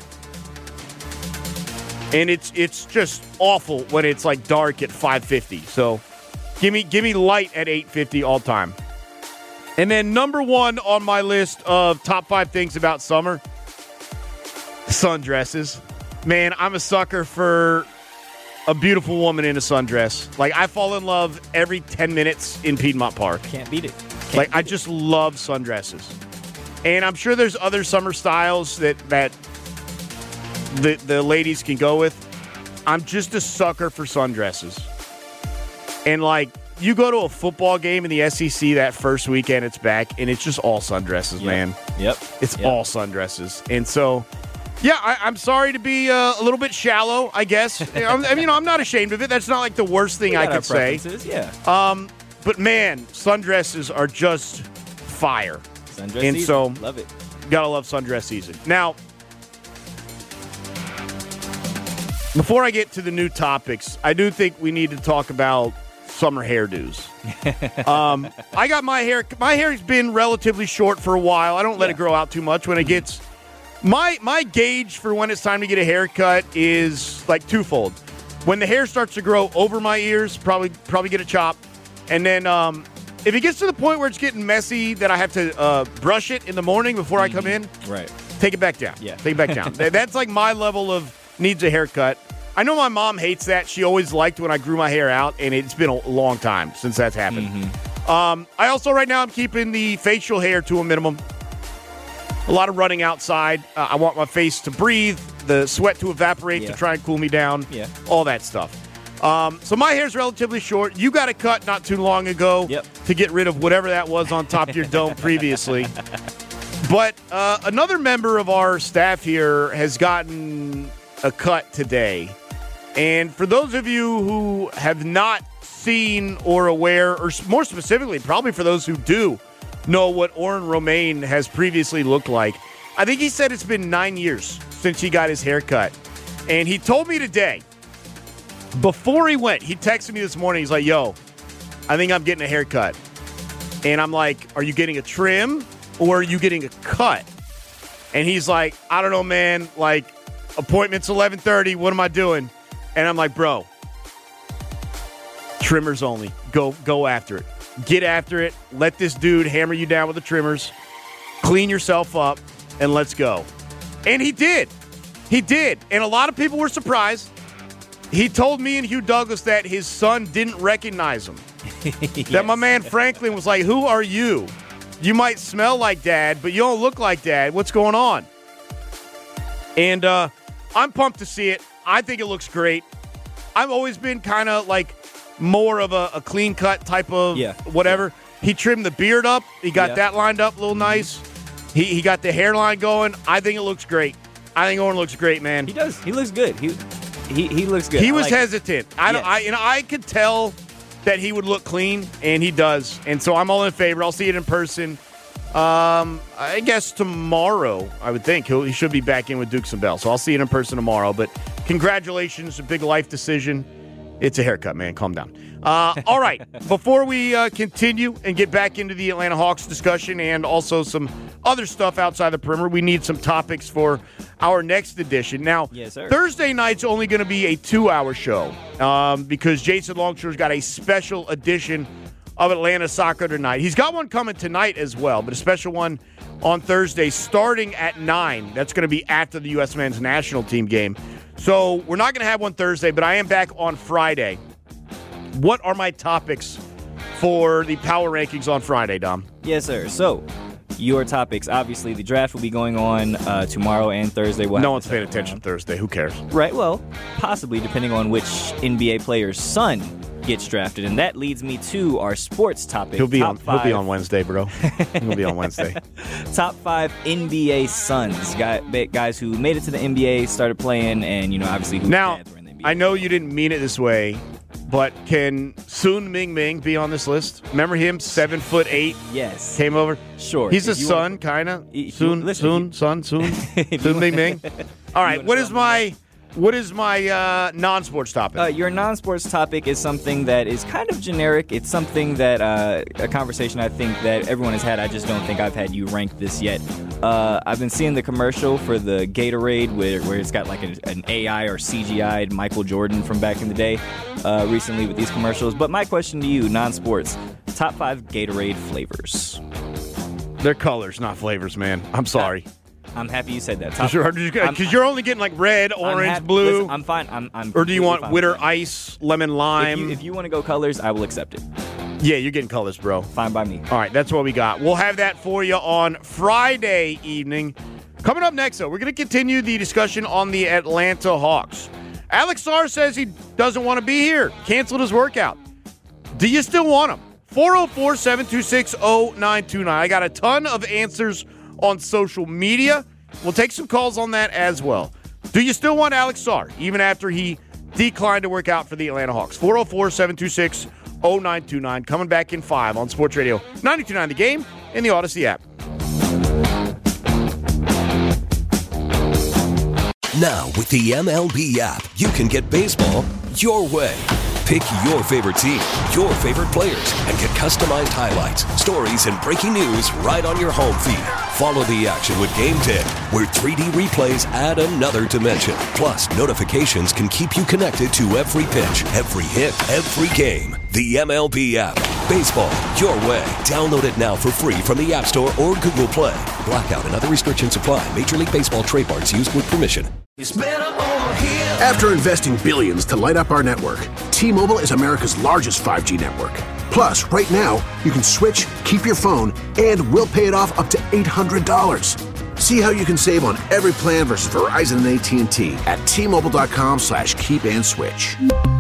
And it's it's just awful when it's like dark at five fifty. So give me give me light at eight fifty all time. And then number one on my list of top five things about summer, sundresses. Man, I'm a sucker for a beautiful woman in a sundress. Like, I fall in love every ten minutes in Piedmont Park. Can't beat it. Can't like, beat I it. just love sundresses. And I'm sure there's other summer styles that, that the, the ladies can go with. I'm just a sucker for sundresses. And, like, you go to a football game in the S E C that first weekend, it's back, and it's just all sundresses, Yep. man. Yep. It's Yep. all sundresses. And so, yeah, I, I'm sorry to be uh, a little bit shallow, I guess. I'm, I mean, you know, I'm not ashamed of it. That's not like the worst thing We I got our could say. preferences, yeah. Um, but, man, sundresses are just fire. Sundress and season. so, Love it. gotta love sundress season. Now, before I get to the new topics, I do think we need to talk about summer hairdos. um, I got my hair. My hair's been relatively short for a while. I don't let Yeah. it grow out too much. When it gets my my gauge for when it's time to get a haircut is like twofold. When the hair starts to grow over my ears, probably probably get a chop, and then um, if it gets to the point where it's getting messy that I have to uh, brush it in the morning before I come in, Right. take it back down. Yeah. Take it back down. Th- That's like my level of needs a haircut. I know my mom hates that. She always liked when I grew my hair out, and it's been a long time since that's happened. Mm-hmm. Um, I also, right now, I'm keeping the facial hair to a minimum. a lot of running outside. Uh, I want my face to breathe, the sweat to evaporate Yeah. to try and cool me down, Yeah. all that stuff. Um, so my hair's relatively short. You got a cut not too long ago Yep. to get rid of whatever that was on top of your dome previously. But uh, another member of our staff here has gotten a cut today. And for those of you who have not seen or aware, or more specifically, probably for those who do know what Oren Romaine has previously looked like, I think he said it's been nine years since he got his hair cut. And he told me today, before he went, he texted me this morning. He's like, yo, I think I'm getting a haircut. And I'm like, are you getting a trim or are you getting a cut? And he's like, I don't know, man. Like, appointment's eleven thirty. What am I doing? And I'm like, bro, trimmers only. Go, go after it. Get after it. Let this dude hammer you down with the trimmers. Clean yourself up, and let's go. And he did. He did. And a lot of people were surprised. He told me and Hugh Douglas that his son didn't recognize him. yes. That my man Franklin was like, who are you? You might smell like Dad, but you don't look like Dad. What's going on? And uh, I'm pumped to see it. I think it looks great. I've always been kind of like more of a, a clean cut type of yeah. whatever. Yeah. He trimmed the beard up. He got yeah. that lined up a little nice. He he got the hairline going. I think it looks great. I think Oren looks great, man. He does. He looks good. He he, he looks good. He I was like hesitant. It. I don't. Yes. I you know I could tell that he would look clean, and he does. And so I'm all in favor. I'll see it in person. Um, I guess tomorrow. I would think He'll, he should be back in with Dukes and Bell. So I'll see it in person tomorrow. But congratulations, a big life decision. It's a haircut, man. Calm down. Uh, all right. Before we uh, continue and get back into the Atlanta Hawks discussion and also some other stuff outside the perimeter, we need some topics for our next edition. Now, yes, sir. Thursday night's only going to be a two-hour show um, because Jason Longshore's got a special edition of Atlanta Soccer tonight. He's got one coming tonight as well, but a special one on Thursday starting at nine. That's going to be after the U S men's national team game. So we're not going to have one Thursday, but I am back on Friday. What are my topics for the power rankings on Friday, Dom? Yes, sir. So your topics, obviously, the draft will be going on uh, tomorrow and Thursday. We'll no one's paying attention Thursday. Who cares? Right. Well, possibly, depending on which N B A player's son gets drafted. And that leads me to our sports topic. He'll be, Top on, five. he'll be on Wednesday, bro. He'll be on Wednesday. Top five N B A sons. Guys who made it to the N B A, started playing, and, you know, obviously who now, dads were in the N B A. I know you didn't mean it this way, but can Soon Ming Ming be on this list? Remember him? Seven foot eight. Yes. Came over. Sure. He's If a you son, want- kind of. He- he- Soon, listen, soon, if son, soon. you Soon Ming want- Ming. All right. wanna What tell is me my what is my uh, non-sports topic? Uh, your non-sports topic is something that is kind of generic. It's something that uh, a conversation I think that everyone has had. I just don't think I've had you rank this yet. Uh, I've been seeing the commercial for the Gatorade where, where it's got like a, an A I or C G I'd Michael Jordan from back in the day uh, recently with these commercials. But my question to you, non-sports, top five Gatorade flavors. They're colors, not flavors, man. I'm sorry. I'm happy you said that. Because you're, you're only getting like red, orange, hap- blue. Listen, I'm fine. I'm, I'm or do you want fine Witter with that. Ice, lemon lime? If you, if you want to go colors, I will accept it. Yeah, you're getting colors, bro. Fine by me. All right, that's what we got. We'll have that for you on Friday evening. Coming up next, though, we're going to continue the discussion on the Atlanta Hawks. Alex Sarr says he doesn't want to be here. Canceled his workout. Do you still want him? four oh four, seven two six, oh nine two nine. I got a ton of answers on social media. We'll take some calls on that as well. Do you still want Alex Sarr, even after he declined to work out for the Atlanta Hawks? four oh four, seven two six, oh nine two nine. Coming back in five on Sports Radio ninety-two point nine The Game and the Odyssey app. Now, with the M L B app, you can get baseball your way. Pick your favorite team, your favorite players, and get customized highlights, stories, and breaking news right on your home feed. Follow the action with Game ten, where three D replays add another dimension. Plus, notifications can keep you connected to every pitch, every hit, every game. The M L B app. Baseball your way. Download it now for free from the App Store or Google Play. Blackout and other restrictions apply. Major League Baseball trademarks used with permission. After investing billions to light up our network, T-Mobile is America's largest five G network. Plus, right now, you can switch, keep your phone, and we'll pay it off up to eight hundred dollars. See how you can save on every plan versus Verizon and A T and T at T-Mobile.com slash keep and switch.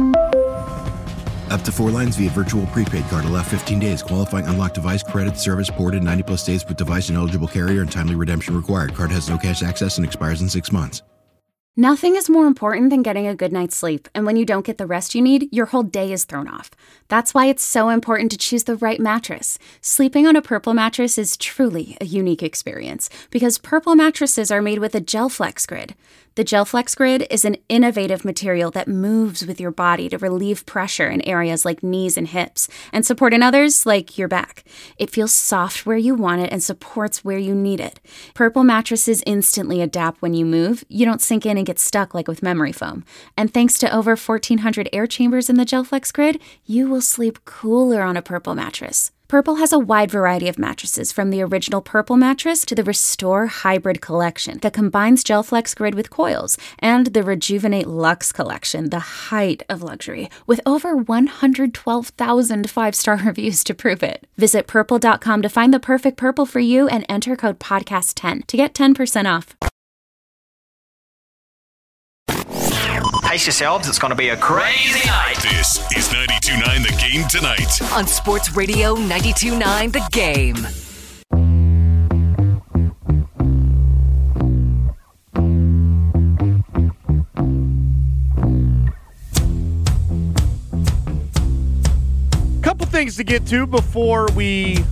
Up to four lines via virtual prepaid card. Allow fifteen days. Qualifying unlocked device credit service ported ninety plus days with device and eligible carrier and timely redemption required. Card has no cash access and expires in six months. Nothing is more important than getting a good night's sleep, and when you don't get the rest you need, your whole day is thrown off. That's why it's so important to choose the right mattress. Sleeping on a Purple mattress is truly a unique experience because Purple mattresses are made with a GelFlex Grid. The GelFlex Grid is an innovative material that moves with your body to relieve pressure in areas like knees and hips and support in others like your back. It feels soft where you want it and supports where you need it. Purple mattresses instantly adapt when you move. You don't sink in and get stuck like with memory foam. And thanks to over fourteen hundred air chambers in the GelFlex Grid, you will sleep cooler on a Purple mattress. Purple has a wide variety of mattresses, from the original Purple mattress to the Restore Hybrid collection that combines GelFlex Grid with coils, and the Rejuvenate Luxe collection, the height of luxury, with over one hundred twelve thousand five-star reviews to prove it. Visit purple dot com to find the perfect Purple for you and enter code podcast ten to get ten percent off. Pace yourselves, it's going to be a crazy night. This is ninety-two point nine The Game tonight. On Sports Radio ninety-two point nine The Game. Couple things to get to before we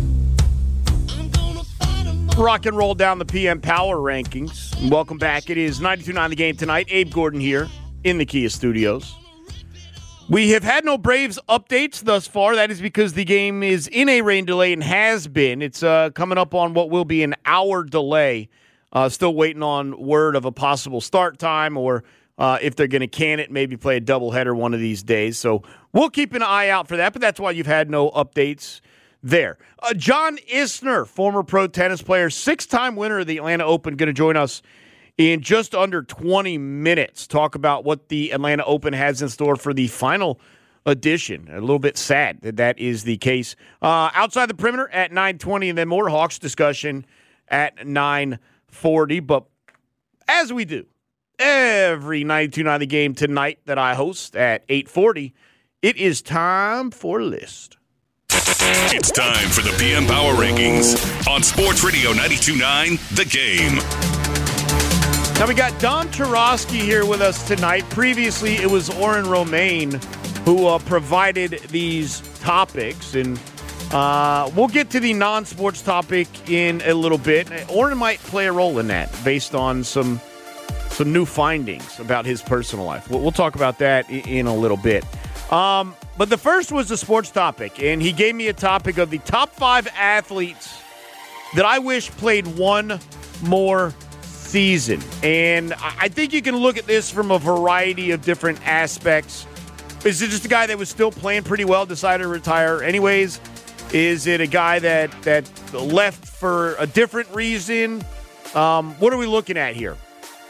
rock and roll down the P M Power Rankings. Welcome back. It is ninety-two point nine The Game tonight. Abe Gordon here in the Kia Studios. We have had no Braves updates thus far. That is because the game is in a rain delay and has been. It's uh, coming up on what will be an hour delay. Uh, still waiting on word of a possible start time, or uh, if they're going to can it, maybe play a doubleheader one of these days. So we'll keep an eye out for that, but that's why you've had no updates there. Uh, John Isner, former pro tennis player, six-time winner of the Atlanta Open, going to join us in just under twenty minutes. Talk about what the Atlanta Open has in store for the final edition. A little bit sad that that is the case. Uh, outside the perimeter at nine twenty, and then more Hawks discussion at nine forty. But as we do every ninety-two point nine The Game tonight that I host at eight forty, it is time for a list. It's time for the P M Power Rankings on Sports Radio ninety-two point nine The Game. Now we got Don Churosky here with us tonight. Previously, it was Oren Romaine who uh, provided these topics, and uh, we'll get to the non-sports topic in a little bit. Oren might play a role in that based on some some new findings about his personal life. We'll, we'll talk about that in, in a little bit. Um, but the first was the sports topic, and he gave me a topic of the top five athletes that I wish played one more season. And I think you can look at this from a variety of different aspects. Is it just a guy that was still playing pretty well, decided to retire anyways? Is it a guy that, that left for a different reason? Um, what are we looking at here?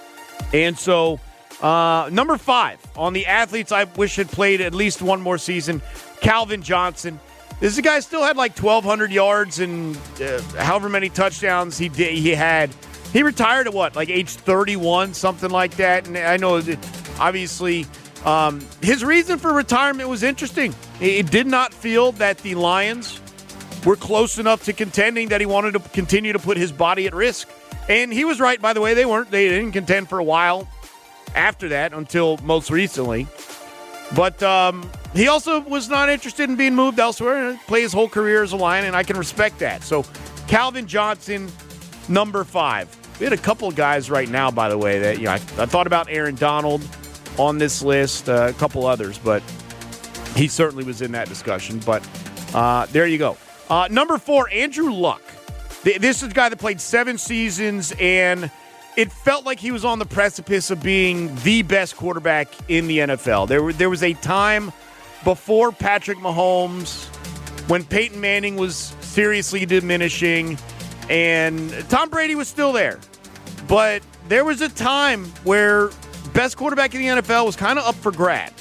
And so uh, number five on the athletes I wish had played at least one more season, Calvin Johnson. This is a guy who still had like twelve hundred yards and uh, however many touchdowns he did, he had. He retired at what, like age thirty-one, something like that. And I know, obviously, um, his reason for retirement was interesting. He did not feel that the Lions were close enough to contending that he wanted to continue to put his body at risk. And he was right, by the way. They weren't. They didn't contend for a while after that until most recently. But um, he also was not interested in being moved elsewhere and play his whole career as a Lion, and I can respect that. So Calvin Johnson, number five. We had a couple of guys right now, by the way, that you know I, I thought about Aaron Donald on this list, uh, a couple others, but he certainly was in that discussion. But uh, there you go. Uh, number four, Andrew Luck. This is a guy that played seven seasons, and it felt like he was on the precipice of being the best quarterback in the N F L. There, were, there was a time before Patrick Mahomes when Peyton Manning was seriously diminishing, and Tom Brady was still there. But there was a time where best quarterback in the N F L was kind of up for grabs.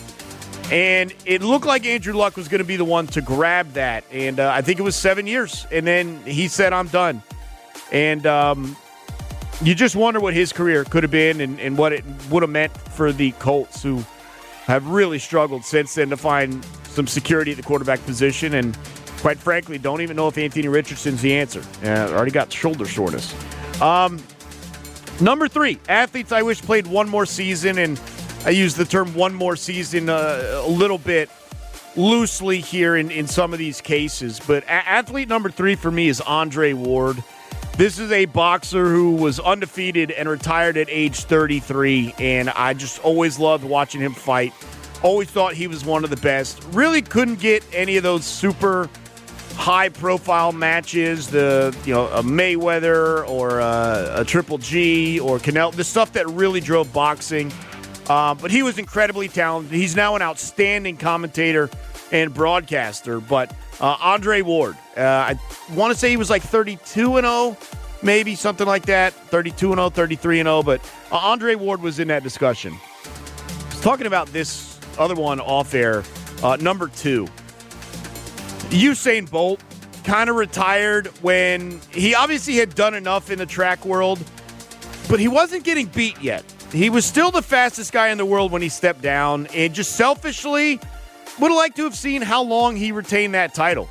And it looked like Andrew Luck was going to be the one to grab that. And uh, I think it was seven years. And then he said, I'm done. And um, you just wonder what his career could have been and, and what it would have meant for the Colts, who have really struggled since then to find some security at the quarterback position, and quite frankly, don't even know if Anthony Richardson's the answer. Uh, already got shoulder soreness. Um, number three, athletes I wish played one more season, and I use the term one more season uh, a little bit loosely here in, in some of these cases. But a- athlete number three for me is Andre Ward. This is a boxer who was undefeated and retired at age thirty-three, and I just always loved watching him fight. Always thought he was one of the best. Really couldn't get any of those super high-profile matches, the you know a Mayweather or a, a Triple G or Canelo, the stuff that really drove boxing. Uh, but he was incredibly talented. He's now an outstanding commentator and broadcaster. But uh, Andre Ward, uh, I want to say he was like thirty-two and oh, maybe something like that. thirty-two and oh, thirty-three and oh. But uh, Andre Ward was in that discussion. I was talking about this other one off air, uh, number two. Usain Bolt kind of retired when he obviously had done enough in the track world, but he wasn't getting beat yet. He was still the fastest guy in the world when he stepped down, and just selfishly would have liked to have seen how long he retained that title.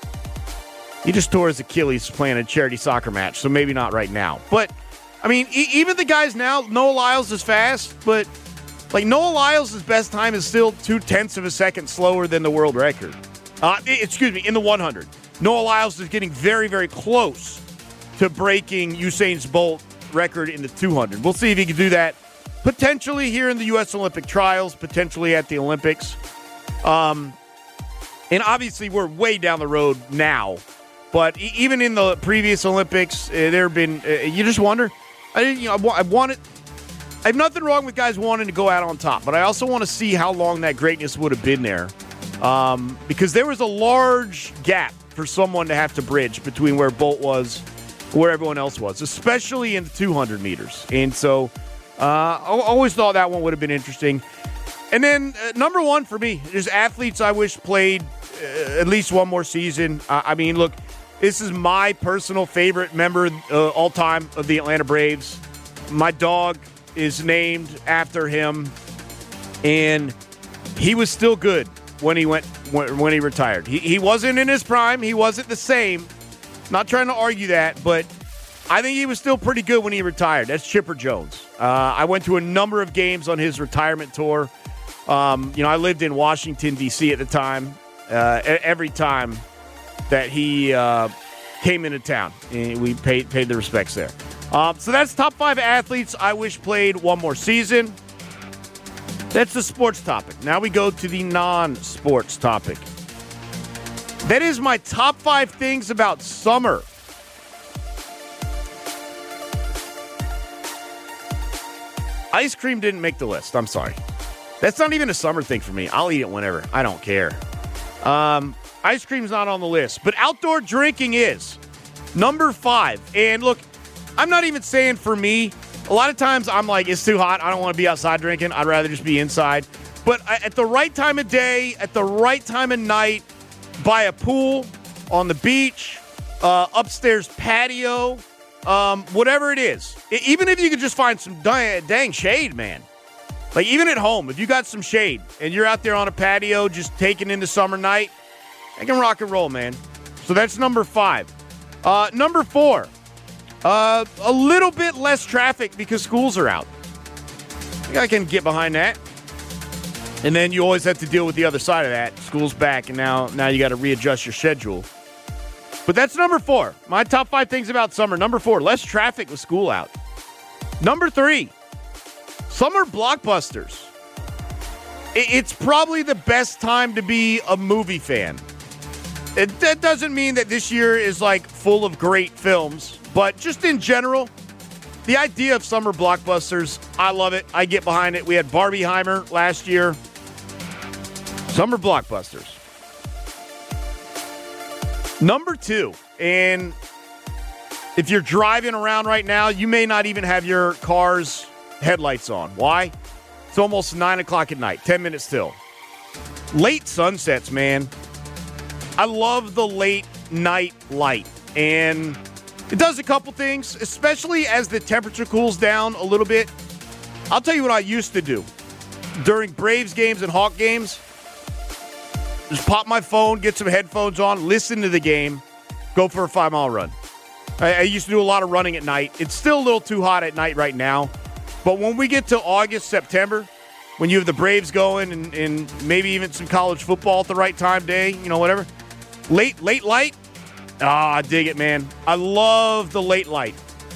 He just tore his Achilles playing a charity soccer match, so maybe not right now. But, I mean, e- even the guys now, Noah Lyles is fast, but like Noah Lyles' best time is still two-tenths of a second slower than the world record. Uh, excuse me, in the one hundred. Noah Lyles is getting very, very close to breaking Usain Bolt's record in the two hundred. We'll see if he can do that potentially here in the U S Olympic trials, potentially at the Olympics. Um, and obviously we're way down the road now. But e- even in the previous Olympics, uh, there have been, uh, you just wonder, I, you know, I, I wanted, I have nothing wrong with guys wanting to go out on top, but I also want to see how long that greatness would have been there. Um, because there was a large gap for someone to have to bridge between where Bolt was, where everyone else was, especially in the two hundred meters. And so uh, I always thought that one would have been interesting. And then uh, number one for me is athletes I wish played uh, at least one more season. Uh, I mean, look, this is my personal favorite member uh, all time of the Atlanta Braves. My dog is named after him, and he was still good when he went when, when he retired. He, he wasn't in his prime. He wasn't the same. Not trying to argue that, but I think he was still pretty good when he retired. That's Chipper Jones. Uh, I went to a number of games on his retirement tour. Um, you know, I lived in Washington, D C at the time. Uh, every time that he uh, came into town, we paid paid the respects there. Um, so that's top five athletes I wish played one more season. That's the sports topic. Now we go to the non-sports topic. That is my top five things about summer. Ice cream didn't make the list. I'm sorry. That's not even a summer thing for me. I'll eat it whenever. I don't care. Um, ice cream's not on the list, but outdoor drinking is. Number five. And look, I'm not even saying for me. A lot of times I'm like, it's too hot. I don't want to be outside drinking. I'd rather just be inside. But at the right time of day, at the right time of night, by a pool, on the beach, uh, upstairs patio, um, whatever it is. Even if you could just find some dang, dang shade, man. Like even at home, if you got some shade and you're out there on a patio just taking in the summer night, I can rock and roll, man. So that's number five. Uh, number four. Uh, a little bit less traffic because schools are out. I think I can get behind that. And then you always have to deal with the other side of that. School's back, and now, now you got to readjust your schedule. But that's number four. My top five things about summer. Number four, less traffic with school out. Number three, summer blockbusters. It's probably the best time to be a movie fan. It, that doesn't mean that this year is like full of great films. But just in general, the idea of summer blockbusters, I love it. I get behind it. We had Barbieheimer last year. Summer blockbusters. Number two, and if you're driving around right now, you may not even have your car's headlights on. Why? It's almost nine o'clock at night, ten minutes till. Late sunsets, man. I love the late night light. And It does a couple things, especially as the temperature cools down a little bit. I'll tell you what I used to do during Braves games and Hawk games. Just pop my phone, get some headphones on, listen to the game, go for a five-mile run. I, I used to do a lot of running at night. It's still a little too hot at night right now. But when we get to August, September, when you have the Braves going and, and maybe even some college football at the right time day, you know, whatever, late, late light, ah, I dig it, man. I love the late light.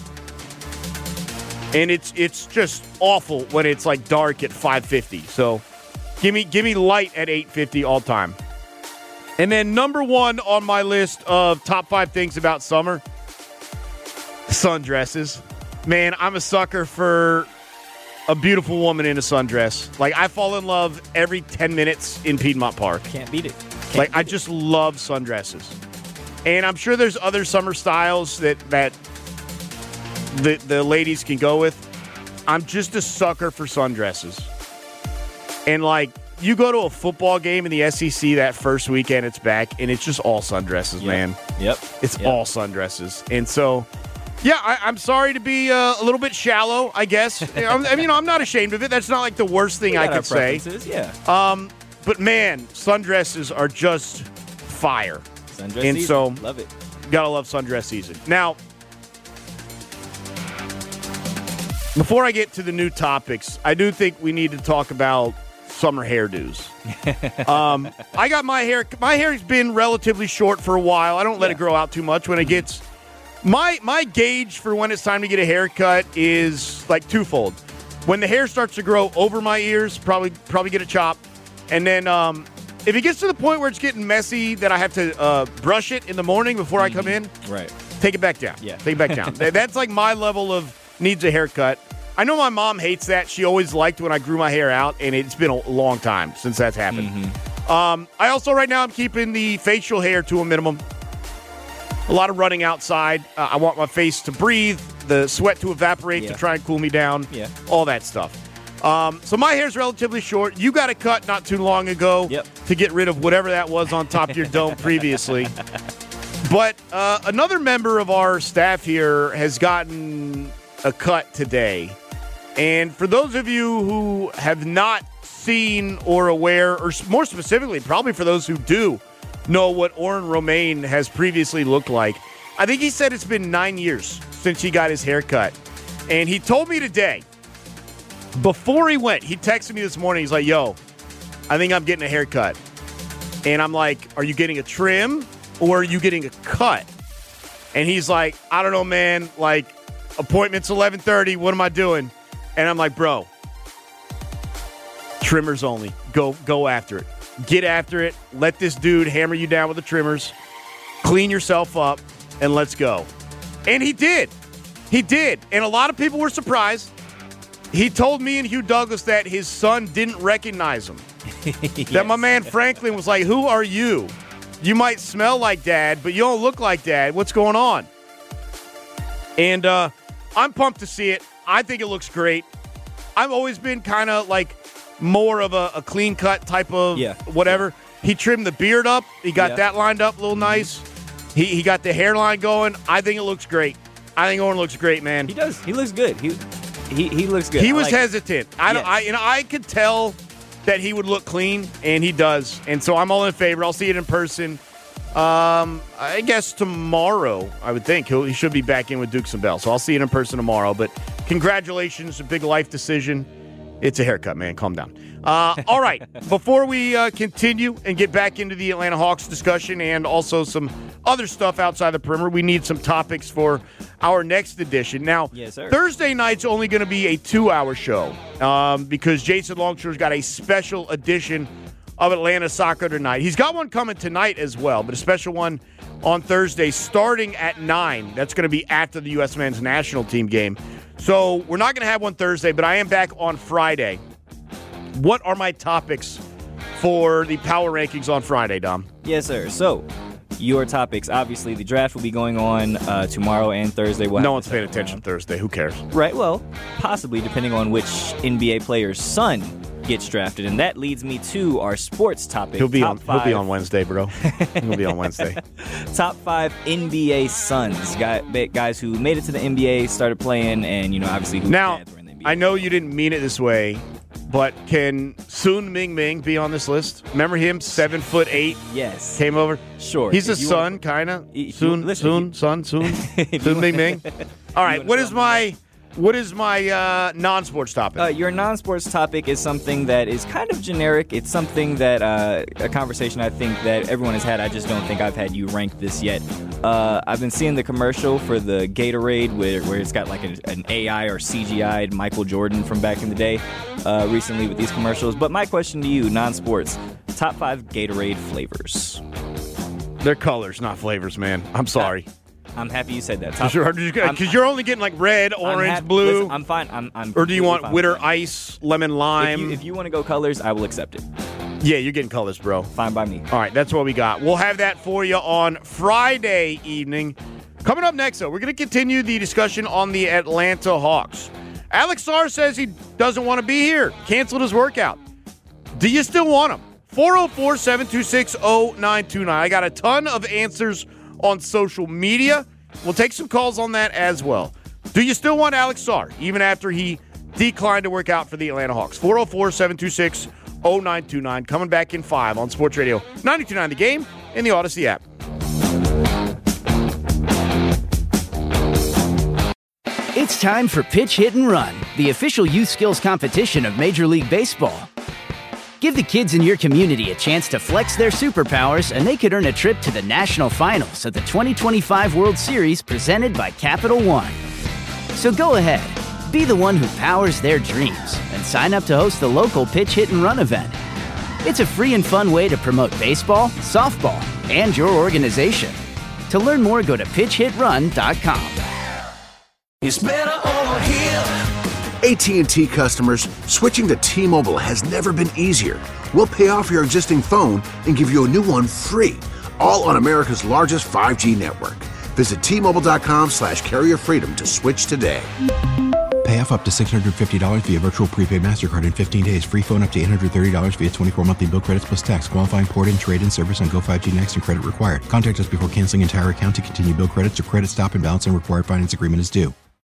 And it's it's just awful when it's like dark at five fifty. So give me give me light at eight fifty all time. And then number one on my list of top five things about summer, sundresses. Man, I'm a sucker for a beautiful woman in a sundress. Like, I fall in love every ten minutes in Piedmont Park. Can't beat it. Can't like, beat I just love sundresses. And I'm sure there's other summer styles that that the the ladies can go with. I'm just a sucker for sundresses. And, like, you go to a football game in the S E C that first weekend it's back, and it's just all sundresses, Yep. man. Yep. It's Yep. all sundresses. And so, yeah, I, I'm sorry to be uh, a little bit shallow, I guess. I'm, I mean, you know, I'm not ashamed of it. That's not, like, the worst thing We I got our could say. preferences, yeah. Um, but, man, sundresses are just fire. Sundress and season. so, Love it. gotta love sundress season. Now, before I get to the new topics, I do think we need to talk about summer hairdos. um, I got my hair. My hair's been relatively short for a while. I don't let Yeah. it grow out too much. When it gets my my gauge for when it's time to get a haircut is like twofold. When the hair starts to grow over my ears, probably probably get a chop, and then um, if it gets to the point where it's getting messy that I have to uh, brush it in the morning before I come in, Right. take it back down. Yeah. Take it back down. That- That's like my level of needs a haircut. I know my mom hates that. She always liked when I grew my hair out, and it's been a long time since that's happened. Mm-hmm. Um, I also, right now, I'm keeping the facial hair to a minimum. A lot of running outside. Uh, I want my face to breathe, the sweat to evaporate Yeah. to try and cool me down, Yeah. all that stuff. Um, so my hair's relatively short. You got a cut not too long ago Yep. to get rid of whatever that was on top of your dome previously. But uh, another member of our staff here has gotten a cut today. And for those of you who have not seen or aware, or more specifically, probably for those who do know what Oren Romaine has previously looked like, I think he said it's been nine years since he got his hair cut. And he told me today, before he went, he texted me this morning. He's like, yo, I think I'm getting a haircut. And I'm like, are you getting a trim or are you getting a cut? And he's like, I don't know, man. Like, appointment's eleven thirty. What am I doing? And I'm like, bro, trimmers only. Go go after it. Get after it. Let this dude hammer you down with the trimmers. Clean yourself up, and let's go. And he did. He did. And a lot of people were surprised. He told me and Hugh Douglas that his son didn't recognize him. Yes. That my man Franklin was like, who are you? You might smell like Dad, but you don't look like Dad. What's going on? And uh, I'm pumped to see it. I think it looks great. I've always been kind of like more of a, a clean cut type of Yeah. whatever. He trimmed the beard up. He got Yeah. that lined up a little nice. He he got the hairline going. I think it looks great. I think Oren looks great, man. He does. He looks good. He he, he looks good. He I was like it. hesitant. I don't. Yes. I you know I could tell that he would look clean, and he does. And so I'm all in favor. I'll see it in person. Um, I guess tomorrow. I would think He'll, he should be back in with Dukes and Bell. So I'll see it in person tomorrow. But congratulations, a big life decision. It's a haircut, man. Calm down. Uh, all right. Before we uh, continue and get back into the Atlanta Hawks discussion and also some other stuff outside the perimeter, we need some topics for our next edition. Now, Yes, sir. Thursday night's only going to be a two-hour show um, because Jason Longshore's got a special edition of Atlanta Soccer tonight. He's got one coming tonight as well, but a special one on Thursday starting at nine. That's going to be after the U S men's national team game. So we're not going to have one Thursday, but I am back on Friday. What are my topics for the power rankings on Friday, Dom? Yes, sir. So, your topics. Obviously, the draft will be going on uh, tomorrow and Thursday. We'll no have one's the paying second attention round. Thursday. Who cares? Right. Well, possibly, depending on which N B A player's son gets drafted. And that leads me to our sports topic. He'll be, top on, five. he'll be on Wednesday, bro. He'll be on Wednesday. Top five N B A Suns, guys who made it to the N B A, started playing, and, you know, obviously who now, I know you didn't mean it this way, but can Sun Ming Ming be on this list? Remember him, seven foot eight? Yes. Came over? Sure. He's a If you son, want- kind of. If Soon, you- listen, soon, if son, soon. If Soon you Ming want- Ming. All right, what is my what is my uh, non-sports topic? Uh, your non-sports topic is something that is kind of generic. It's something that uh, a conversation I think that everyone has had. I just don't think I've had you rank this yet. Uh, I've been seeing the commercial for the Gatorade where, where it's got like a, an A I or C G I'd Michael Jordan from back in the day uh, recently with these commercials. But my question to you, non-sports, top five Gatorade flavors. They're colors, not flavors, man. I'm sorry. I'm happy you said that. Because you're, you're only getting like red, orange, hap- blue. listen, I'm fine. I'm, I'm or do you completely want fine Witter with that. Ice, lemon lime? If you, if you want to go colors, I will accept it. Yeah, you're getting colors, bro. Fine by me. All right, that's what we got. We'll have that for you on Friday evening. Coming up next, though, we're going to continue the discussion on the Atlanta Hawks. Alex Sarr says he doesn't want to be here. Canceled his workout. Do you still want him? four oh four, seven two six, oh nine two nine. I got a ton of answers on social media. We'll take some calls on that as well. Do you still want Alex Sarr, even after he declined to work out for the Atlanta Hawks? four oh four, seven two six, oh nine two nine. Coming back in five on Sports Radio ninety-two point nine The Game and the Odyssey app. It's time for Pitch Hit and Run, the official youth skills competition of Major League Baseball. Give the kids in your community a chance to flex their superpowers, and they could earn a trip to the national finals of the twenty twenty-five World Series presented by Capital One. So go ahead, be the one who powers their dreams, and sign up to host the local Pitch Hit and Run event. It's a free and fun way to promote baseball, softball, and your organization. To learn more, go to pitch hit run dot com. It's better over here. A T and T customers, switching to T-Mobile has never been easier. We'll pay off your existing phone and give you a new one free, all on America's largest five G network. Visit T Mobile dot com slash carrier freedom to switch today. Pay off up to six hundred fifty dollars via virtual prepaid MasterCard in fifteen days. Free phone up to eight hundred thirty dollars via twenty-four monthly bill credits plus tax. Qualifying port-in, trade-in service on Go five G Next and credit required. Contact us before canceling entire account to continue bill credits or credit stop and balance and required finance agreement is due.